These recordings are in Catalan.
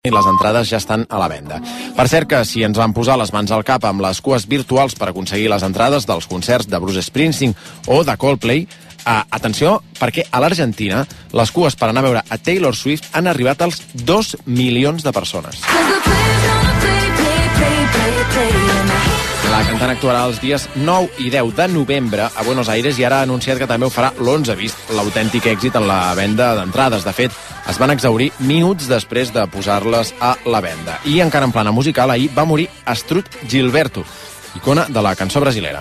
i les entrades ja estan a la venda. Per cert que si ens van posar les mans al cap amb les cues virtuals per aconseguir les entrades dels concerts de Bruce Springsteen o de Coldplay, atenció, perquè a l'Argentina les cues per anar a veure a Taylor Swift han arribat als 2 milions de persones. La cantant actuarà els dies 9 i 10 de novembre a Buenos Aires i ara ha anunciat que també ho farà l'11, vist l'autèntic èxit en la venda d'entrades. De fet, es van exhaurir minuts després de posar-les a la venda. I encara en plana musical, ahir va morir Astrud Gilberto, icona de la cançó brasilera.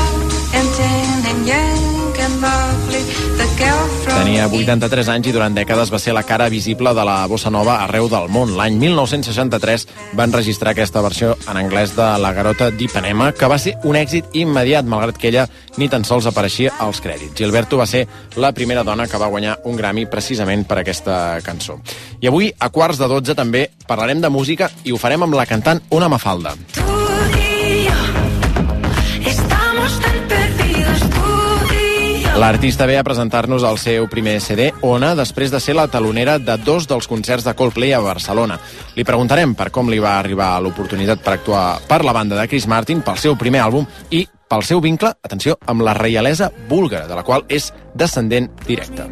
Tenia 83 anys i durant dècades va ser la cara visible de la bossa nova arreu del món. L'any 1963 van registrar aquesta versió en anglès de La Garota d'Ipanema, que va ser un èxit immediat, malgrat que ella ni tan sols apareixia als crèdits. Gilberto va ser la primera dona que va guanyar un Grammy precisament per aquesta cançó. I avui, a 11:15, també parlarem de música i ho farem amb la cantant Ona Mafalda. L'artista ve a presentar-nos el seu primer CD, Ona, després de ser la talonera de 2 dels concerts de Coldplay a Barcelona. Li preguntarem per com li va arribar l'oportunitat per actuar per la banda de Chris Martin, pel seu primer àlbum i pel seu vincle, atenció, amb la reialesa búlgara, de la qual és descendent directe.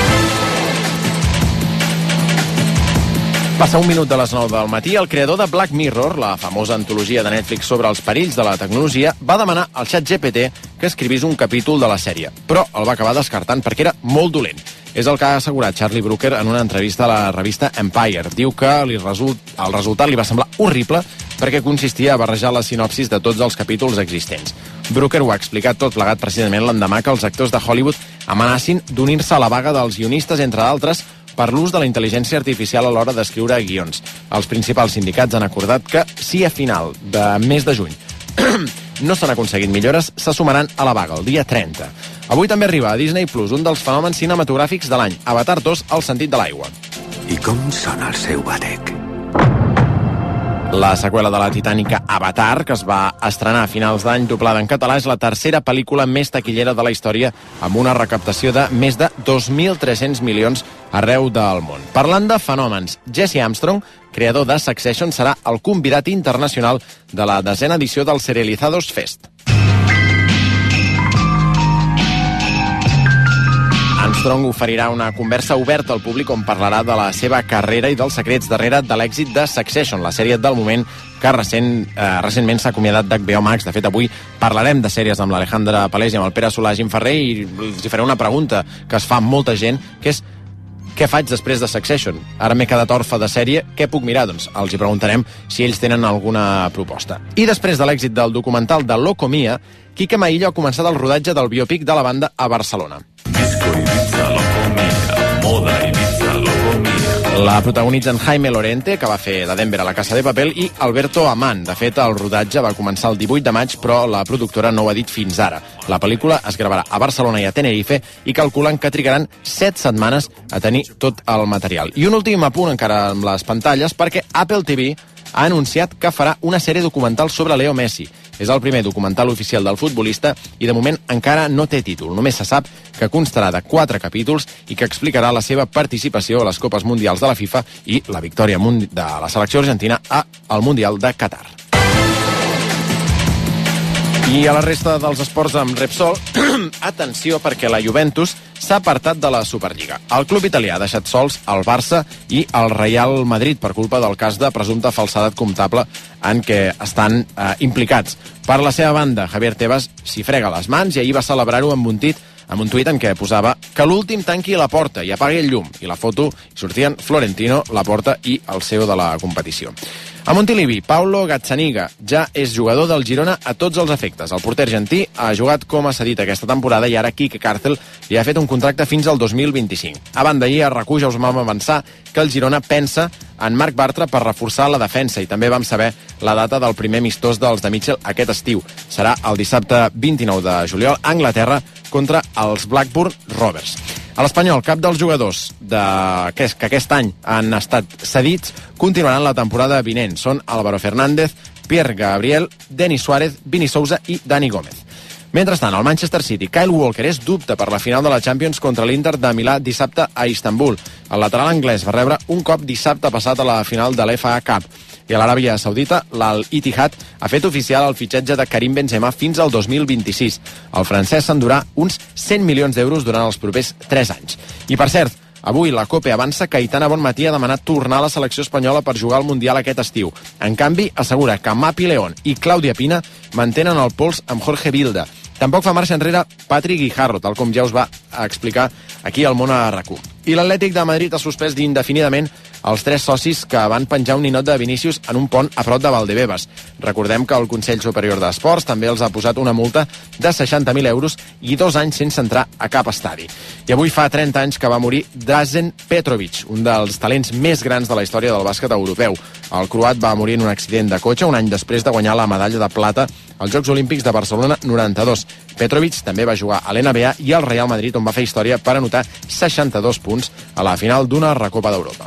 Passa un minut de les 9 del matí, el creador de Black Mirror, la famosa antologia de Netflix sobre els perills de la tecnologia, va demanar al ChatGPT que escrivís un capítol de la sèrie, però el va acabar descartant perquè era molt dolent. És el que ha assegurat Charlie Brooker en una entrevista a la revista Empire. Diu que el resultat li va semblar horrible perquè consistia a barrejar les sinopsis de tots els capítols existents. Brooker ho ha explicat tot plegat precisament l'endemà que els actors de Hollywood amenacin d'unir-se a la vaga dels guionistes, entre d'altres, per l'ús de la intel·ligència artificial a l'hora d'escriure guions. Els principals sindicats han acordat que si a final de mes de juny no s'han aconseguit millores, se sumaran a la vaga el dia 30. Avui també arriba a Disney Plus un dels fenòmens cinematogràfics de l'any, Avatar 2, El sentit de l'aigua. I com sona el seu batec? La seqüela de la titànica Avatar, que es va estrenar a finals d'any doblada en català, és la tercera pel·lícula més taquillera de la història, amb una recaptació de més de 2.300 milions arreu del món. Parlant de fenòmens, Jesse Armstrong, creador de Succession, serà el convidat internacional de la 10ª edició del Serializados Fest. Armstrong oferirà una conversa oberta al públic on parlarà de la seva carrera i dels secrets darrere de l'èxit de Succession, la sèrie del moment que recentment s'ha acomiadat d'HBO Max. De fet, avui parlarem de sèries amb l'Alejandra Palés i amb el Pere Solà Gimferrer i els faré una pregunta que es fa amb molta gent, que és: què faig després de Succession? Ara m'he quedat orfe de sèrie, què puc mirar? Doncs els hi preguntarem si ells tenen alguna proposta. I després de l'èxit del documental de Loco Mia, Quique Maillo ha començat el rodatge del biòpic de la banda a Barcelona. La protagonitzen Jaime Lorente, que va fer de Denver a La Casa de Papel, i Alberto Amán. De fet, el rodatge va començar el 18 de maig, però la productora no ho ha dit fins ara. La pel·lícula es gravarà a Barcelona i a Tenerife i calculen que trigaran 7 setmanes a tenir tot el material. I un últim apunt encara amb les pantalles, perquè Apple TV ha anunciat que farà una sèrie documental sobre Leo Messi. És el primer documental oficial del futbolista i de moment encara no té títol. Només se sap que constarà de 4 capítols i que explicarà la seva participació a les Copes Mundials de la FIFA i la victòria de la selecció argentina al Mundial de Qatar. I a la resta dels esports amb Repsol, atenció perquè la Juventus s'ha apartat de la Superliga. El club italià ha deixat sols el Barça i el Real Madrid per culpa del cas de presumpta falsedat comptable en què estan implicats. Per la seva banda, Javier Tebas s'hi frega les mans i ahir va celebrar-ho amb un tuit en què posava que l'últim tanqui la porta i apagui el llum. I la foto hi sortien Florentino, la porta i el CEO de la competició. A Montilivi, Paulo Gazzaniga ja és jugador del Girona a tots els efectes. El porter argentí ha jugat com a cedit aquesta temporada i ara Quique Cárcel li ha fet un contracte fins al 2025. A banda, ahir a RAC1 ja us vam avançar que el Girona pensa en Marc Bartra per reforçar la defensa i també vam saber la data del primer amistós dels de Mitchell aquest estiu. Serà el dissabte 29 de juliol a Anglaterra contra els Blackburn Rovers. A l'Espanyol, cap dels jugadors que aquest any han estat cedits continuaran la temporada vinent. Són Álvaro Fernández, Pierre Gabriel, Denis Suárez, Vini Sousa i Dani Gómez. Mentrestant, el Manchester City, Kyle Walker és dubte per la final de la Champions contra l'Inter de Milà dissabte a Istanbul. El lateral anglès va rebre un cop dissabte passat a la final de l'FA Cup. I a l'Aràbia Saudita, l'Al-Ittihad ha fet oficial el fitxatge de Karim Benzema fins al 2026. El francès s'endurà uns 100 milions d'euros durant els propers 3 anys. I per cert, avui la COPE avança que Aitana Bonmatí ha demanat tornar a la selecció espanyola per jugar al Mundial aquest estiu. En canvi, assegura que Mapi León i Clàudia Pina mantenen el pols amb Jorge Vilda. Tampoc fa marxa enrere Patrick Guijarro, tal com ja us va explicar aquí al Món a RAC1. I l'Atlètic de Madrid ha suspès indefinidament els 3 socis que van penjar un ninot de Vinícius en un pont a prop de Valdebebas. Recordem que el Consell Superior d'Esports també els ha posat una multa de 60.000 euros i 2 anys sense entrar a cap estadi. I avui fa 30 anys que va morir Drazen Petrovic, un dels talents més grans de la història del bàsquet europeu. El croat va morir en un accident de cotxe un any després de guanyar la medalla de plata als Jocs Olímpics de Barcelona 92. Petrovic també va jugar a l'NBA i al Real Madrid, on va fer història per anotar 62 punts a la final d'una Recopa d'Europa.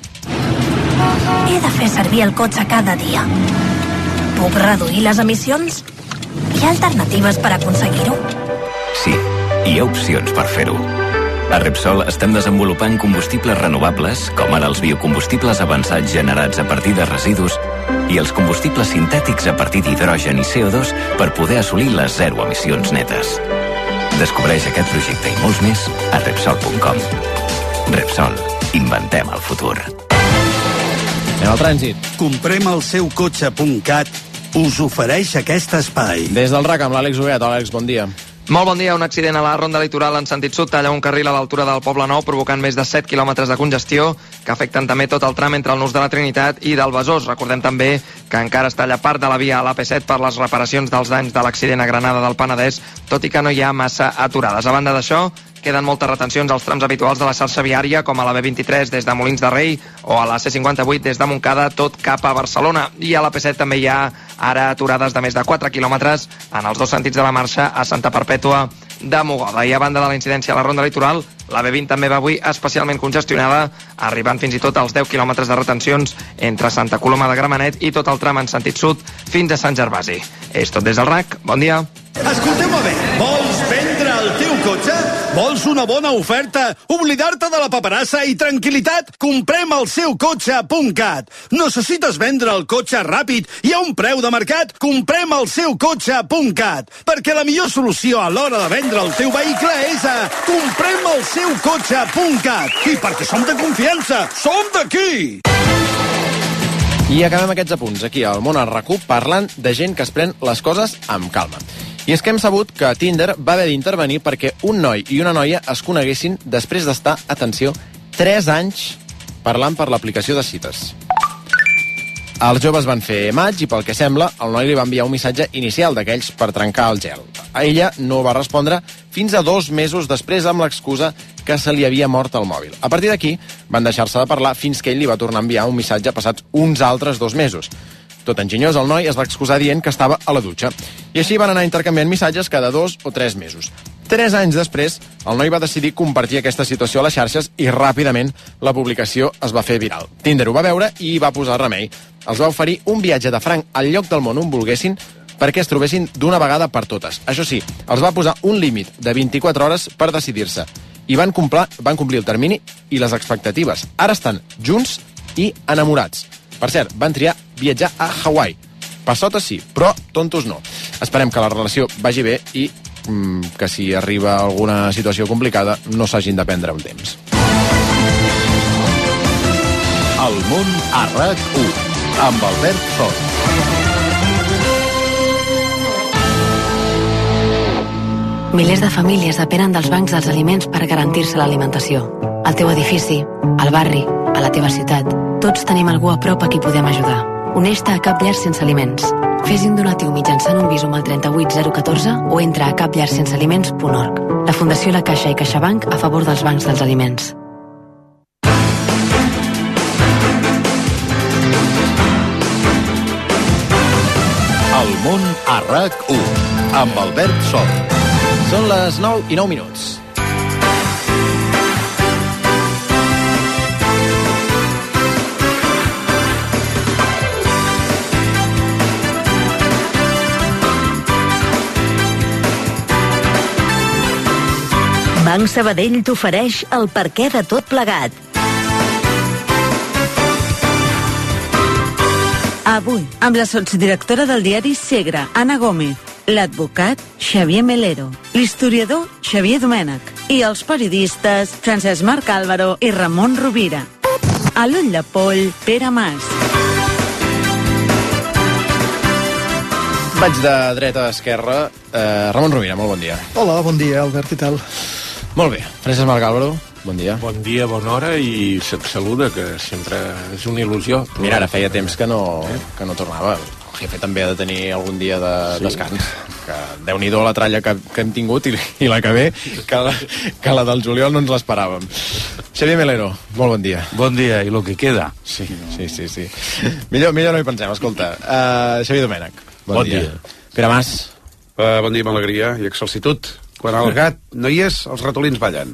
He de fer servir el cotxe cada dia. Puc reduir les emissions? Hi ha alternatives per aconseguir-ho? Sí, hi ha opcions per fer-ho. A Repsol estem desenvolupant combustibles renovables, com ara els biocombustibles avançats generats a partir de residus i els combustibles sintètics a partir d'hidrogen i CO2 per poder assolir les 0 emissions netes. Descobreix aquest projecte i molts més a Repsol.com. Repsol. Inventem el futur. En el trànsit. Compremalseucotxe.cat us ofereix aquest espai. Des del RAC amb l'Àlex Obeat. Àlex, bon dia. Molt bon dia. Un accident a la ronda litoral en sentit sud talla un carril a l'altura del Poble Nou, provocant més de 7 quilòmetres de congestió que afecten també tot el tram entre el Nus de la Trinitat i del Besòs. Recordem també que encara es talla part de la via a l'AP7 per les reparacions dels danys de l'accident a Granada del Penedès, tot i que no hi ha massa aturades. A banda d'això, queden moltes retencions als trams habituals de la xarxa viària, com a la B23 des de Molins de Rei o a la C58 des de Montcada, tot cap a Barcelona. I a l'AP7 també hi ha ara aturades de més de 4 quilòmetres en els 2 sentits de la marxa a Santa Perpètua de Mogoda. I a banda de la incidència a la ronda litoral, la B20 també va avui especialment congestionada, arribant fins i tot als 10 quilòmetres de retencions entre Santa Coloma de Gramenet i tot el tram en sentit sud fins a Sant Gervasi. És tot des del RAC. Bon dia. Escolteu-me bé, vols vendre el teu cotxe? Vols una bona oferta? Oblidar-te de la paperassa i tranquil·litat? Compremalseucotxe.cat. Necessites vendre el cotxe ràpid i a un preu de mercat? Compremalseucotxe.cat. Perquè la millor solució a l'hora de vendre el teu vehicle és a Compremalseucotxe.cat. I perquè som de confiança, som d'aquí! I acabem aquests apunts aquí al Món a RAC1 parlant de gent que es pren les coses amb calma. I és que hem sabut que Tinder va haver d'intervenir perquè un noi i una noia es coneguessin després d'estar, atenció, 3 anys parlant per l'aplicació de cites. Els joves van fer maig i, pel que sembla, el noi li va enviar un missatge inicial d'aquells per trencar el gel. A ella no va respondre fins a 2 mesos després amb l'excusa que se li havia mort el mòbil. A partir d'aquí, van deixar-se de parlar fins que ell li va tornar a enviar un missatge passats uns altres 2 mesos. Tot enginyós, el noi es va excusar dient que estava a la dutxa. I així van anar intercanviant missatges cada 2 o 3 mesos. 3 anys després, el noi va decidir compartir aquesta situació a les xarxes i ràpidament la publicació es va fer viral. Tinder ho va veure i hi va posar remei. Els va oferir un viatge de franc al lloc del món on volguessin perquè es trobessin d'una vegada per totes. Això sí, els va posar un límit de 24 hores per decidir-se. I van complir el termini i les expectatives. Ara estan junts i enamorats. Per cert, van triar viatjar a Hawaii. Passotes sí, però tontos no. Esperem que la relació vagi bé i que si arriba alguna situació complicada no s'hagin de prendre un temps. El Món a RAC1 amb Albert Sort. Milers de famílies depenen dels bancs dels aliments per garantir-se l'alimentació. Al teu edifici, al barri, a la teva ciutat, tots tenim algú a prop a qui podem ajudar. Uneix-te a Cap Llar Sense Aliments. Fes un donatiu mitjançant un Bizum al 38014 o entra a capllarsensealiments.org. La Fundació La Caixa i CaixaBank a favor dels bancs dels aliments. El Món a RAC1 amb Albert Sort. Són les 9:09. Banc Sabadell t'ofereix el perquè de tot plegat. Avui, amb la sotsdirectora del diari Segre, Anna Gómez, l'advocat Xavier Melero, l'historiador Xavier Domènech i els periodistes Francesc Marc Álvaro i Ramon Rovira. A l'ull de poll, Pere Mas. Vaig de dreta a esquerra. Ramon Rovira, molt bon dia. Hola, bon dia, Albert, i tal? Molt bé. Francesc Marc Álvaro, bon dia. Bon dia, bona hora i se't saluda, que sempre és una il·lusió. Mira, ara feia temps que no tornava. El jefe també ha de tenir algun dia de descans. Que Déu-n'hi-do la tralla que hem tingut i la que ve, que la del juliol no ens l'esperàvem. Xavier Melero, molt bon dia. Bon dia, i lo que queda. Sí. Millor no hi pensem, escolta. Xavier Domènech, bon dia. Pere Mas. Bon dia amb alegria i excelsitud. Quan el gat no hi és, els ratolins ballen.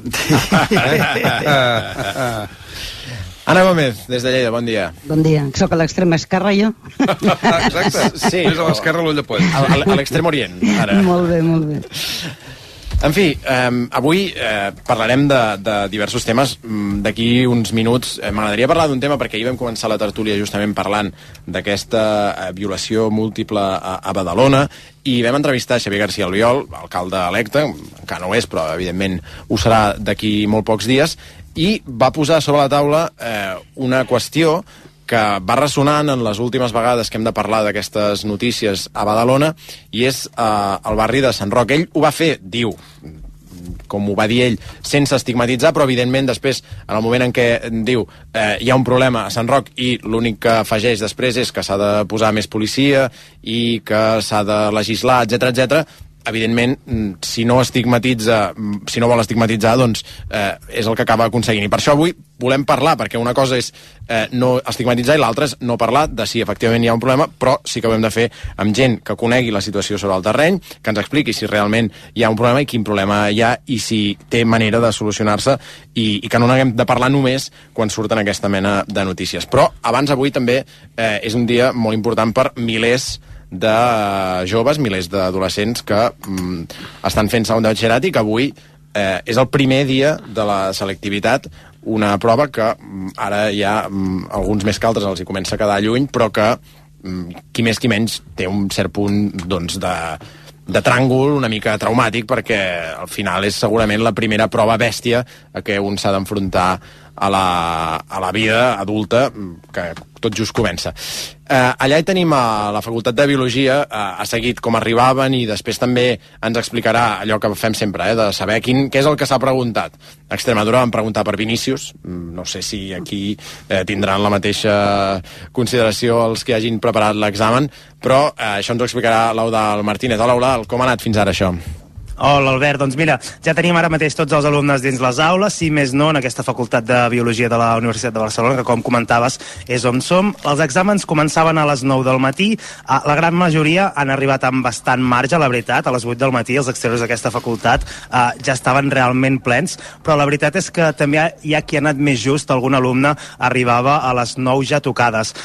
Anna Gómez, des de Lleida, bon dia. Bon dia, soc a l'extrema esquerra, jo. Exacte, sí, és a l'esquerra l'ull de poll. A l'extrem orient, ara. Molt bé. En fi, avui parlarem de diversos temes. D'aquí uns minuts m'agradaria parlar d'un tema, perquè ahir vam començar la tertúlia justament parlant d'aquesta violació múltiple a Badalona, i vam entrevistar Xavier García Albiol, alcalde electe, encara no ho és, però evidentment ho serà d'aquí molt pocs dies, i va posar sobre la taula una qüestió que va ressonant en les últimes vegades que hem de parlar d'aquestes notícies a Badalona, i és el barri de Sant Roc. Ell ho va fer, diu, com ho va dir ell, sense estigmatitzar, però evidentment després, en el moment en què diu hi ha un problema a Sant Roc i l'únic que afegeix després és que s'ha de posar més policia i que s'ha de legislar, etc. Evidentment, si no vol estigmatitzar, doncs és el que acaba aconseguint. I per això avui volem parlar, perquè una cosa és no estigmatitzar i l'altra és no parlar de si efectivament hi ha un problema, però sí que ho hem de fer amb gent que conegui la situació sobre el terreny, que ens expliqui si realment hi ha un problema i quin problema hi ha i si té manera de solucionar-se, i que no n'haguem de parlar només quan surten aquesta mena de notícies. Però abans, avui també és un dia molt important per milers de joves, milers d'adolescents que estan fent segon de batxillerat i que avui és el primer dia de la selectivitat, una prova que ara ja alguns més que altres els hi comença a quedar lluny, però que qui més qui menys té un cert punt doncs, de tràngol una mica traumàtic, perquè al final és segurament la primera prova bèstia a què un s'ha d'enfrontar a la vida adulta, que tot just comença. Allà hi tenim a la Facultat de Biologia, ha seguit com arribaven i després també ens explicarà allò que fem sempre, de saber què és el que s'ha preguntat. A Extremadura van preguntar per Vinícius, no sé si aquí tindran la mateixa consideració els que hagin preparat l'examen, però això ens ho explicarà l'Eudald Martínez. Hola, Eudald, com ha anat fins ara això? Hola, Albert. Doncs mira, ja tenim ara mateix tots els alumnes dins les aules, si més no, en aquesta Facultat de Biologia de la Universitat de Barcelona, que com comentaves és on som. Els exàmens començaven a les 9 del matí, la gran majoria han arribat amb bastant marge, la veritat. A les 8 del matí els exteriors d'aquesta facultat ja estaven realment plens, però la veritat és que també hi ha qui ha anat més just, algun alumne arribava a les 9 ja tocades.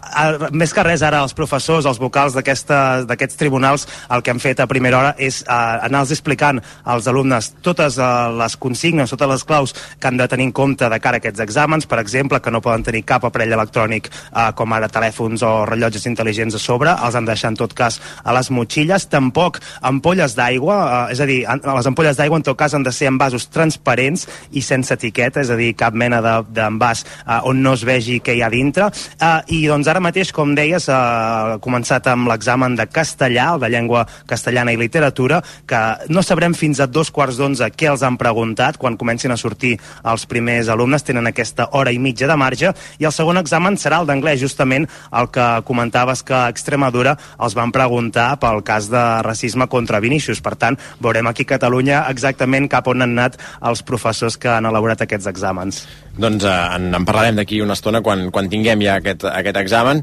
Més que res, ara els professors, els vocals d'aquests tribunals, el que han fet a primera hora és anar-los explicant als alumnes totes les consignes, totes les claus que han de tenir en compte de cara a aquests exàmens, per exemple, que no poden tenir cap aparell electrònic com ara telèfons o rellotges intel·ligents a sobre, els han de deixar en tot cas a les motxilles, tampoc ampolles d'aigua, és a dir, les ampolles d'aigua en tot cas han de ser en vasos transparents i sense etiqueta, és a dir, cap mena d'envàs on no es vegi què hi ha dintre, i doncs ara mateix, com deies, ha començat amb l'examen de castellà, de llengua castellana i literatura, que no sabrem fins a 11:15 què els han preguntat. Quan comencin a sortir els primers alumnes tenen aquesta hora i mitja de marge, i el segon examen serà el d'anglès, justament el que comentaves que a Extremadura els van preguntar pel cas de racisme contra Vinícius. Per tant, veurem aquí a Catalunya exactament cap on han anat els professors que han elaborat aquests exàmens. Doncs en parlarem d'aquí una estona quan tinguem ja aquest examen,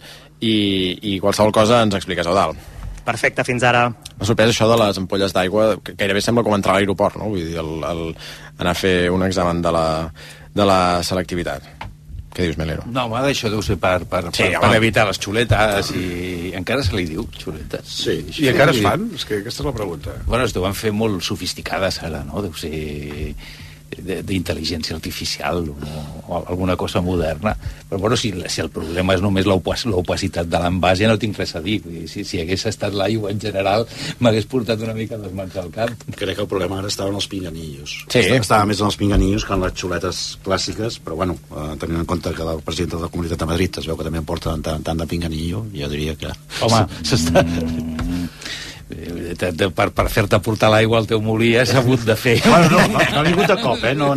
i qualsevol cosa ens expliques, Eudald. Perfecte, fins ara. M'ha sorprès això de les ampolles d'aigua, que gairebé sembla com entrar a l'aeroport, no? Vull dir, anar a fer un examen de la selectivitat. Què dius, Melero? No, home, això deu ser per evitar les xuletes, i encara se li diu xuletes. Sí, i encara es fan? És que aquesta és la pregunta. Bueno, es deuen fer molt sofisticades ara, no? Deu ser d'intel·ligència artificial o alguna cosa moderna. Però bueno, si el problema és només l'opacitat de l'envàs, ja no tinc res a dir. Si hagués estat l'aigua en general, m'hagués portat una mica les mans al cap. Crec que el problema ara estava en els pinganillos. Sí. Estava més en els pinganillos que en les xuletes clàssiques, però bueno, tenint en compte que la presidenta de la Comunitat de Madrid es veu que també en porta tant de pinganillo, jo diria que... Home, per fer-te portar l'aigua al teu molí has hagut de fer. Bueno, no ha vingut de cop, no,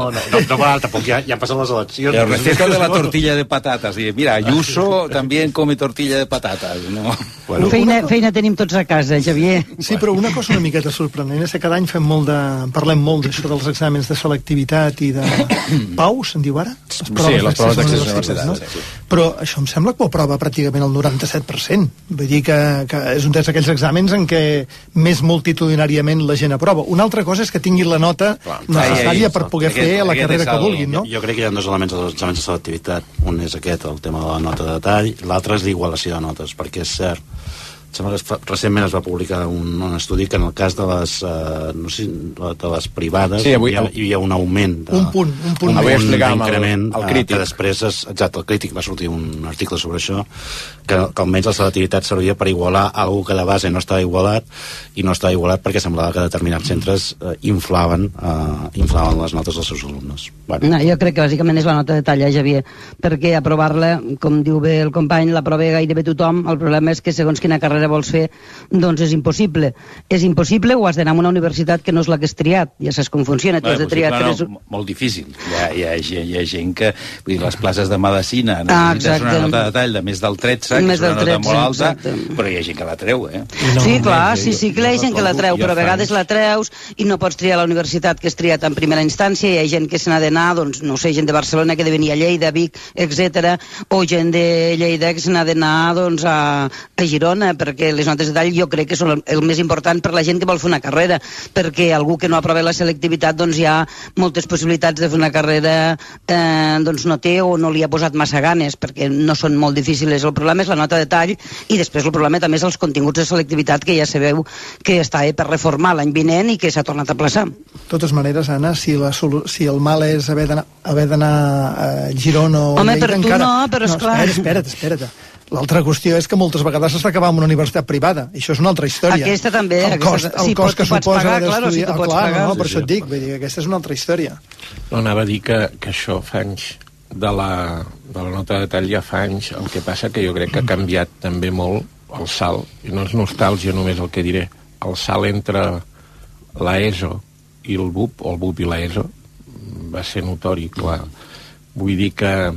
tampoc ja han passat les eleccions. El receta de la tortilla de patatas. Mira, Ayuso també come tortilla de patatas, no? Bueno, feina tenim tots a casa, Xavier. Sí, però una cosa una miqueta sorprenent és que cada any parlem molt d'això dels exàmens de selectivitat i de PAU, se'n diu ara? Sí, les proves d'accés a universitats. No? Sí. Però això em sembla que ho aprova pràcticament el 97%. Vull dir que és un d'aquells exàmens en què més multitudinàriament la gent aprova. Una altra cosa és que tinguin la nota necessària per poder fer la carrera que vulguin, no? Jo crec que hi ha dos elements dels exàmens de selectivitat. Un és aquest, el tema de la nota de detall, l'altre és l'igualació de notes, perquè és cert, sembla que recentment es va publicar un estudi que en el cas de les no sé, de les privades hi havia un augment un punt d'increment que després exacte, el Crític va sortir un article sobre això que almenys la selectivitat servia per igualar algú que de base no estava igualat i no estava igualat perquè semblava que determinats centres inflaven les notes dels seus alumnes. Bueno. No, jo crec que bàsicament és la nota de talla, Xavier, perquè aprovar-la, com diu bé el company, l'aprova gairebé tothom. El problema és que segons quina carrera vols fer, doncs és impossible. És impossible o has d'anar a una universitat que no és la que has triat. Ja saps com funciona. Tu has de triar molt difícil. Hi ha gent que... Vull dir, les places de medicina necessites una nota de tall de més del 13, que és una nota molt alta, però hi ha gent que la treu, Sí, clar, sí que hi ha gent que la treu, però a vegades la treus i no pots triar la universitat que has triat en primera instància. Hi ha gent que se n'ha d'anar, doncs, no sé, gent de Barcelona que ha de venir a Lleida, Vic, etc. O gent de Lleida que se n'ha d'anar, doncs, a Girona, perquè les notes de tall jo crec que són el més important per la gent que vol fer una carrera, perquè algú que no aprova la selectivitat doncs hi ha moltes possibilitats de fer una carrera doncs no té o no li ha posat massa ganes, perquè no són molt difícils. El problema és la nota de tall i després el problema també és els continguts de selectivitat que ja sabeu que està per reformar l'any vinent i que s'ha tornat a plaçar. De totes maneres, Anna, si el mal és haver d'anar a Girona o Home, Lleida, per tu no, però esclar... Espera't. L'altra qüestió és que moltes vegades s'està acabant amb una universitat privada. Això és una altra història. Aquesta també. El cost que suposa d'estudiar. Clar, per això et dic. Vull dir, aquesta és una altra història. No, anava a dir que això fa anys de la nota de tall ja fa anys. El que passa que jo crec que ha canviat també molt el salt. I no és nostàlgia només el que diré. El salt entre l'ESO i el BUP, o el BUP i l'ESO, va ser notori, clar. Vull dir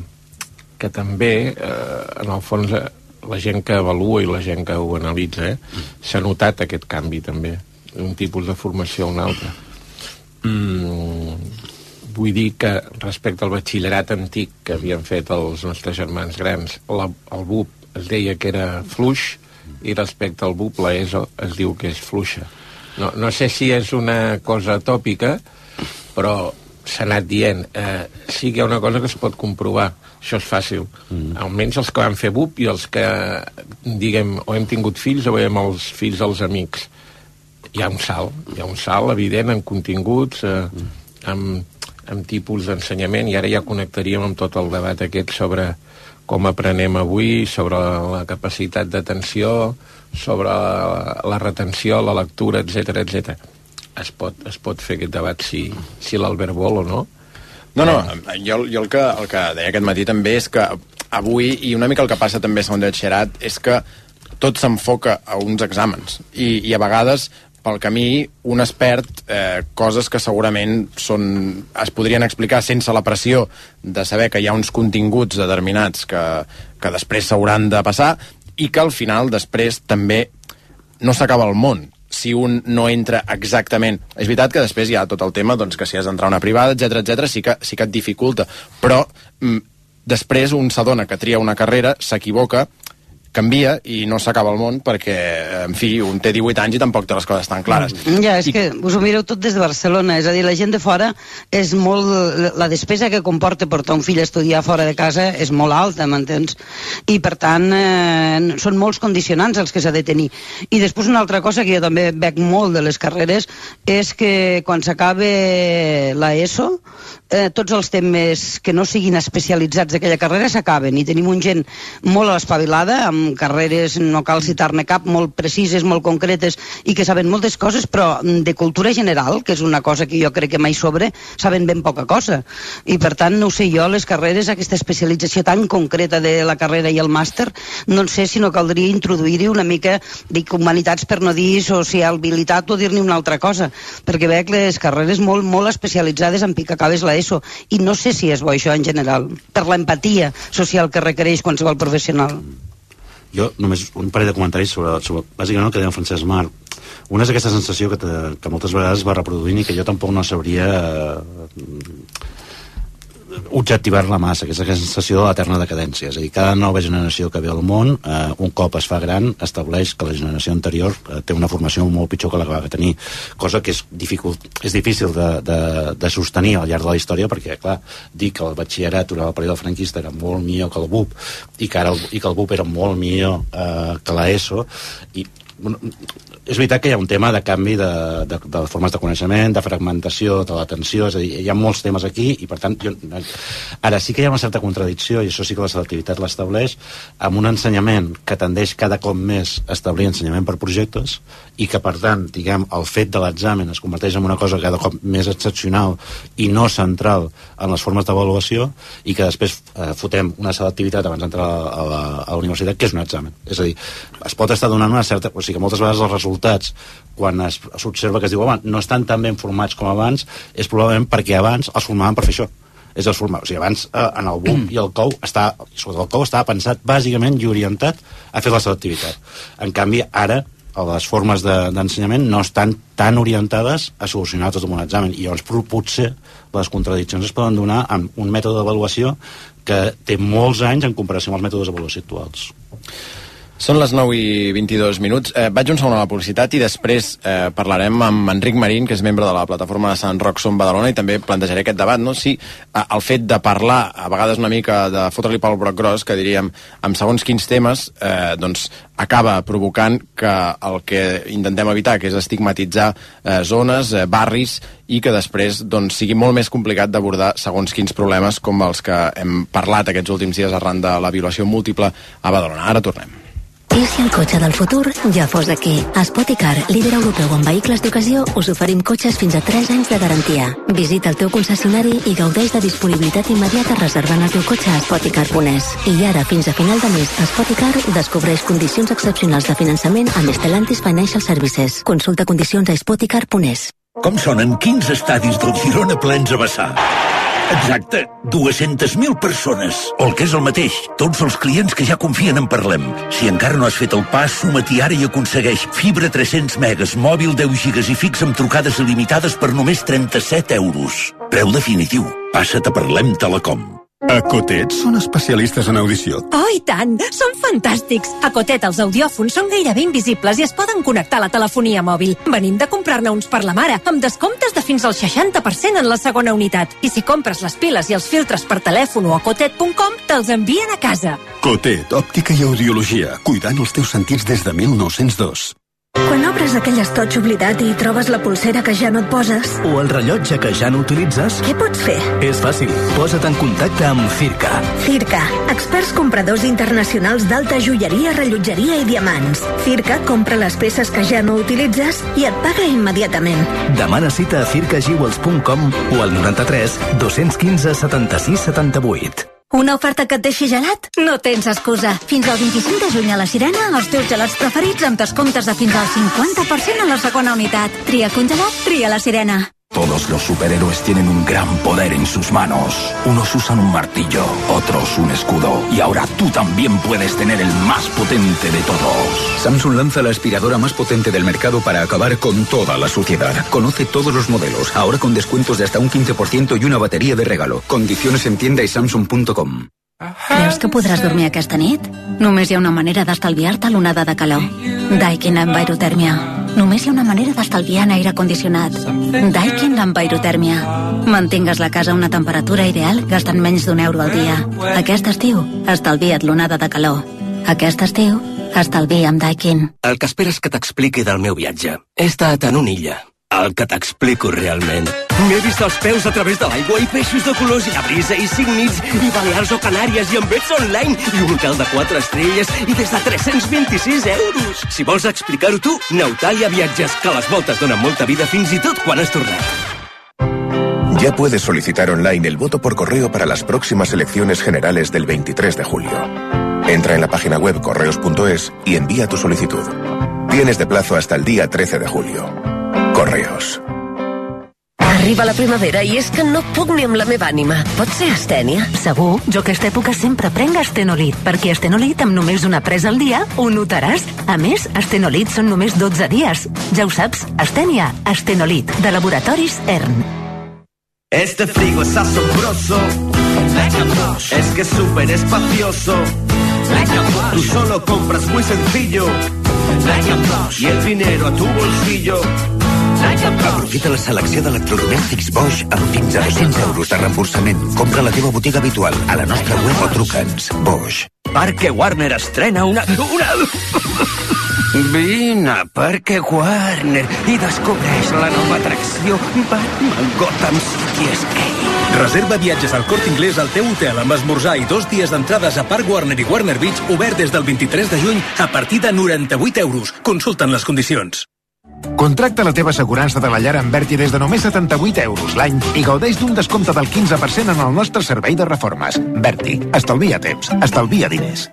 que també, en el fons, la gent que avalua i la gent que ho analitza, s'ha notat aquest canvi també, d'un tipus de formació a un altre. Vull dir que respecte al batxillerat antic que havien fet els nostres germans grans, el BUP es deia que era fluix i respecte al BUP l'ESO es diu que és fluixa. No sé si és una cosa tòpica, però s'ha anat dient. Sí que hi ha una cosa que es pot comprovar. Això és fàcil. Almenys els que van fer BUP i els que, diguem, o hem tingut fills o veiem els fills dels amics. Hi ha un salt evident en continguts, amb tipus d'ensenyament, i ara ja connectaríem amb tot el debat aquest sobre com aprenem avui, sobre la capacitat d'atenció, sobre la retenció, la lectura, etc. Es pot fer aquest debat si l'Albert vol o no. No, jo el que deia aquest matí també és que avui, i una mica el que passa també segons el Xerat, és que tot s'enfoca a uns exàmens i a vegades pel camí un es perd coses que segurament es podrien explicar sense la pressió de saber que hi ha uns continguts determinats que després s'hauran de passar i que al final després també no s'acaba el món si un no entra exactament. És veritat que després hi ha tot el tema doncs, que si has d'entrar a una privada, etc sí que et dificulta, però després un s'adona que tria una carrera, s'equivoca canvia i no s'acaba el món perquè, en fi, un té 18 anys i tampoc té les coses tan clares. Ja, és que us ho mireu tot des de Barcelona, és a dir, la gent de fora és molt... La despesa que comporta portar un fill a estudiar fora de casa és molt alta, m'entens? I, per tant, són molts condicionants els que s'ha de tenir. I després una altra cosa que jo també veig molt de les carreres és que quan s'acaba l'ESO, tots els temes que no siguin especialitzats d'aquella carrera s'acaben i tenim un gent molt espavilada, amb carreres, no cal citar-ne cap, molt precises, molt concretes i que saben moltes coses, però de cultura general, que és una cosa que jo crec que mai sobre, saben ben poca cosa. I per tant, no ho sé jo, les carreres, aquesta especialització tan concreta de la carrera i el màster, no sé si no caldria introduir-hi una mica, dic, humanitats per no dir sociabilitat o dir-ne una altra cosa, perquè veig les carreres molt, molt especialitzades en pic acabes l'ESO, i no sé si és bo això en general, per l'empatia social que requereix qualsevol professional. Jo, només un parell de comentaris sobre bàsicament el que deia el Francesc Marc. Una és aquesta sensació que moltes vegades va reproduint i que jo tampoc no sabria objectivar-la massa, que és aquesta sensació de l'eterna decadència. És a dir, cada nova generació que ve al món, un cop es fa gran, estableix que la generació anterior té una formació molt pitjor que la que va tenir, cosa que és difícil de sostenir al llarg de la història, perquè, clar, dir que el batxillerat durant el període franquista era molt millor que el BUP i que el BUP era molt millor que l'ESO, i és veritat que hi ha un tema de canvi de formes de coneixement, de fragmentació de l'atenció, és a dir, hi ha molts temes aquí i per tant, ara sí que hi ha una certa contradicció, i això sí que la selectivitat l'estableix, amb un ensenyament que tendeix cada cop més a establir ensenyament per projectes i que per tant, diguem, el fet de l'examen es converteix en una cosa cada cop més excepcional i no central en les formes d'avaluació, i que després fotem una selectivitat abans d'entrar a la universitat, que és un examen. És a dir, es pot estar donant una certa... O sigui que moltes vegades els resultats, quan s'observa que es diu no estan tan ben formats com abans, és probablement perquè abans els formaven per fer això. És els formar. O sigui, abans en el BUP i el COU sobretot el COU estava pensat bàsicament i orientat a fer la selectivitat. En canvi, ara les formes d'ensenyament no estan tan orientades a solucionar tot amb un examen, i llavors potser les contradiccions es poden donar amb un mètode d'avaluació que té molts anys en comparació amb els mètodes d'avaluació actuals. Són les 9:22. Vaig un segon a la publicitat i després parlarem amb Enric Marín, que és membre de la plataforma de Sant Roc Som Badalona, i també plantejaré aquest debat, no? Si el fet de parlar, a vegades una mica de fotre-li pel broc gros, que diríem, amb segons quins temes, doncs acaba provocant que el que intentem evitar, que és estigmatitzar zones, barris, i que després doncs, sigui molt més complicat d'abordar segons quins problemes com els que hem parlat aquests últims dies arran de la violació múltiple a Badalona. Ara tornem. I si el cotxe del futur ja fos aquí? A Spoticar, líder europeu en vehicles d'ocasió, us oferim cotxes fins a 3 anys de garantia. Visita el teu concessionari i gaudeix de disponibilitat immediata reservant el teu cotxe a Spoticar.es. I ara, fins a final de mes, a Spoticar descobreix condicions excepcionals de finançament amb Stellantis Financial Services. Consulta condicions a Spoticar.es. Com sonen 15 estadis del Girona plens a vessar? Exacte, 200.000 persones. O el que és el mateix, tots els clients que ja confien en Parlem. Si encara no has fet el pas, suma-t'hi ara i aconsegueix fibra 300 megas, mòbil 10 gigas i fix amb trucades il·limitades per només 37 euros. Preu definitiu. Passa't a Parlem Telecom. A Cotet són especialistes en audició. Oh, i tant! Són fantàstics! A Cotet els audiòfons són gairebé invisibles i es poden connectar a la telefonia mòbil. Venim de comprar-ne uns per la mare, amb descomptes de fins al 60% en la segona unitat. I si compres les piles i els filtres per telèfon o a cotet.com, te'ls envien a casa. Cotet, òptica i audiologia, cuidant els teus sentits des de 1902. Quan obres aquell estoig oblidat i trobes la polsera que ja no et poses... O el rellotge que ja no utilitzes... Què pots fer? És fàcil. Posa't en contacte amb Circa. Circa, experts compradors internacionals d'alta joieria, rellotgeria i diamants. Circa compra les peces que ja no utilitzes i et paga immediatament. Demana cita a circajewels.com o al 93 215 76 78. Una oferta que et deixi gelat? No tens excusa. Fins al 25 de juny a la Sirena, els teus gelats preferits amb descomptes de fins al 50% en la segona unitat. Tria congelat, tria la Sirena. Todos los superhéroes tienen un gran poder en sus manos. Unos usan un martillo, otros un escudo. Y ahora tú también puedes tener el más potente de todos. Samsung lanza la aspiradora más potente del mercado para acabar con toda la suciedad. Conoce todos los modelos, ahora con descuentos de hasta un 15% y una batería de regalo. Condiciones en tienda y samsung.com. Creus que podràs dormir aquesta nit? Només hi ha una manera d'estalviar-te l'onada de calor. Daikin Envirotèrmia. Només hi ha una manera d'estalviar en aire condicionat. Daikin Envirotèrmia. Mantingues la casa a una temperatura ideal gastant menys d'€1 al dia. Aquest estiu, estalvia't l'onada de calor. Aquest estiu, estalvia amb Daikin. El que esperes que t'expliqui del meu viatge. He estat en una illa. El que t'explico realment. M'he vist els peus a través de l'aigua i peixos de colors i la brisa i 5 nits i Balears o Canàries i amb beds online i un hotel de 4 estrelles i des de 326 €. Si vols explicar-ho tu, Nautalia Viatges, que les voltes donen molta vida fins i tot quan has tornat. Ya puedes solicitar online el voto por correo para las próximas elecciones generales del 23 de julio. Entra en la página web correos.es y envía tu solicitud. Tienes de plazo hasta el día 13 de julio. Correos. Arriba la primavera i és que no puc ni amb la meva ànima. Pot ser astènia? Segur, jo aquesta època sempre prenc Astenolit, perquè Astenolit amb només una presa al dia ho notaràs. A més, Astenolit són només 12 dies. Ja ho saps, astènia, Astenolit, de Laboratoris ERN. Este frigo es asombroso, es que es súper espacioso. Tú solo compras muy sencillo y el dinero a tu bolsillo. Aprofita la selecció d'electrodomèstics Bosch amb fins a 200 € de reemborsament. Compra a la teva botiga habitual, a la nostra web o truca'ns. Bosch. Parque Warner estrena una... Vine a Parque Warner i descobreix la nova atracció Batman Gotham City Escape. Reserva viatges al Corte Inglés al teu hotel amb esmorzar i 2 dies d'entrades a Park Warner i Warner Beach, obert des del 23 de juny a partir de 98 €. Consulta'n les condicions. Contracta la teva assegurança de la llar amb Berti des de només 78 € l'any i gaudeix d'un descompte del 15% en el nostre servei de reformes. Berti, estalvia temps, estalvia diners.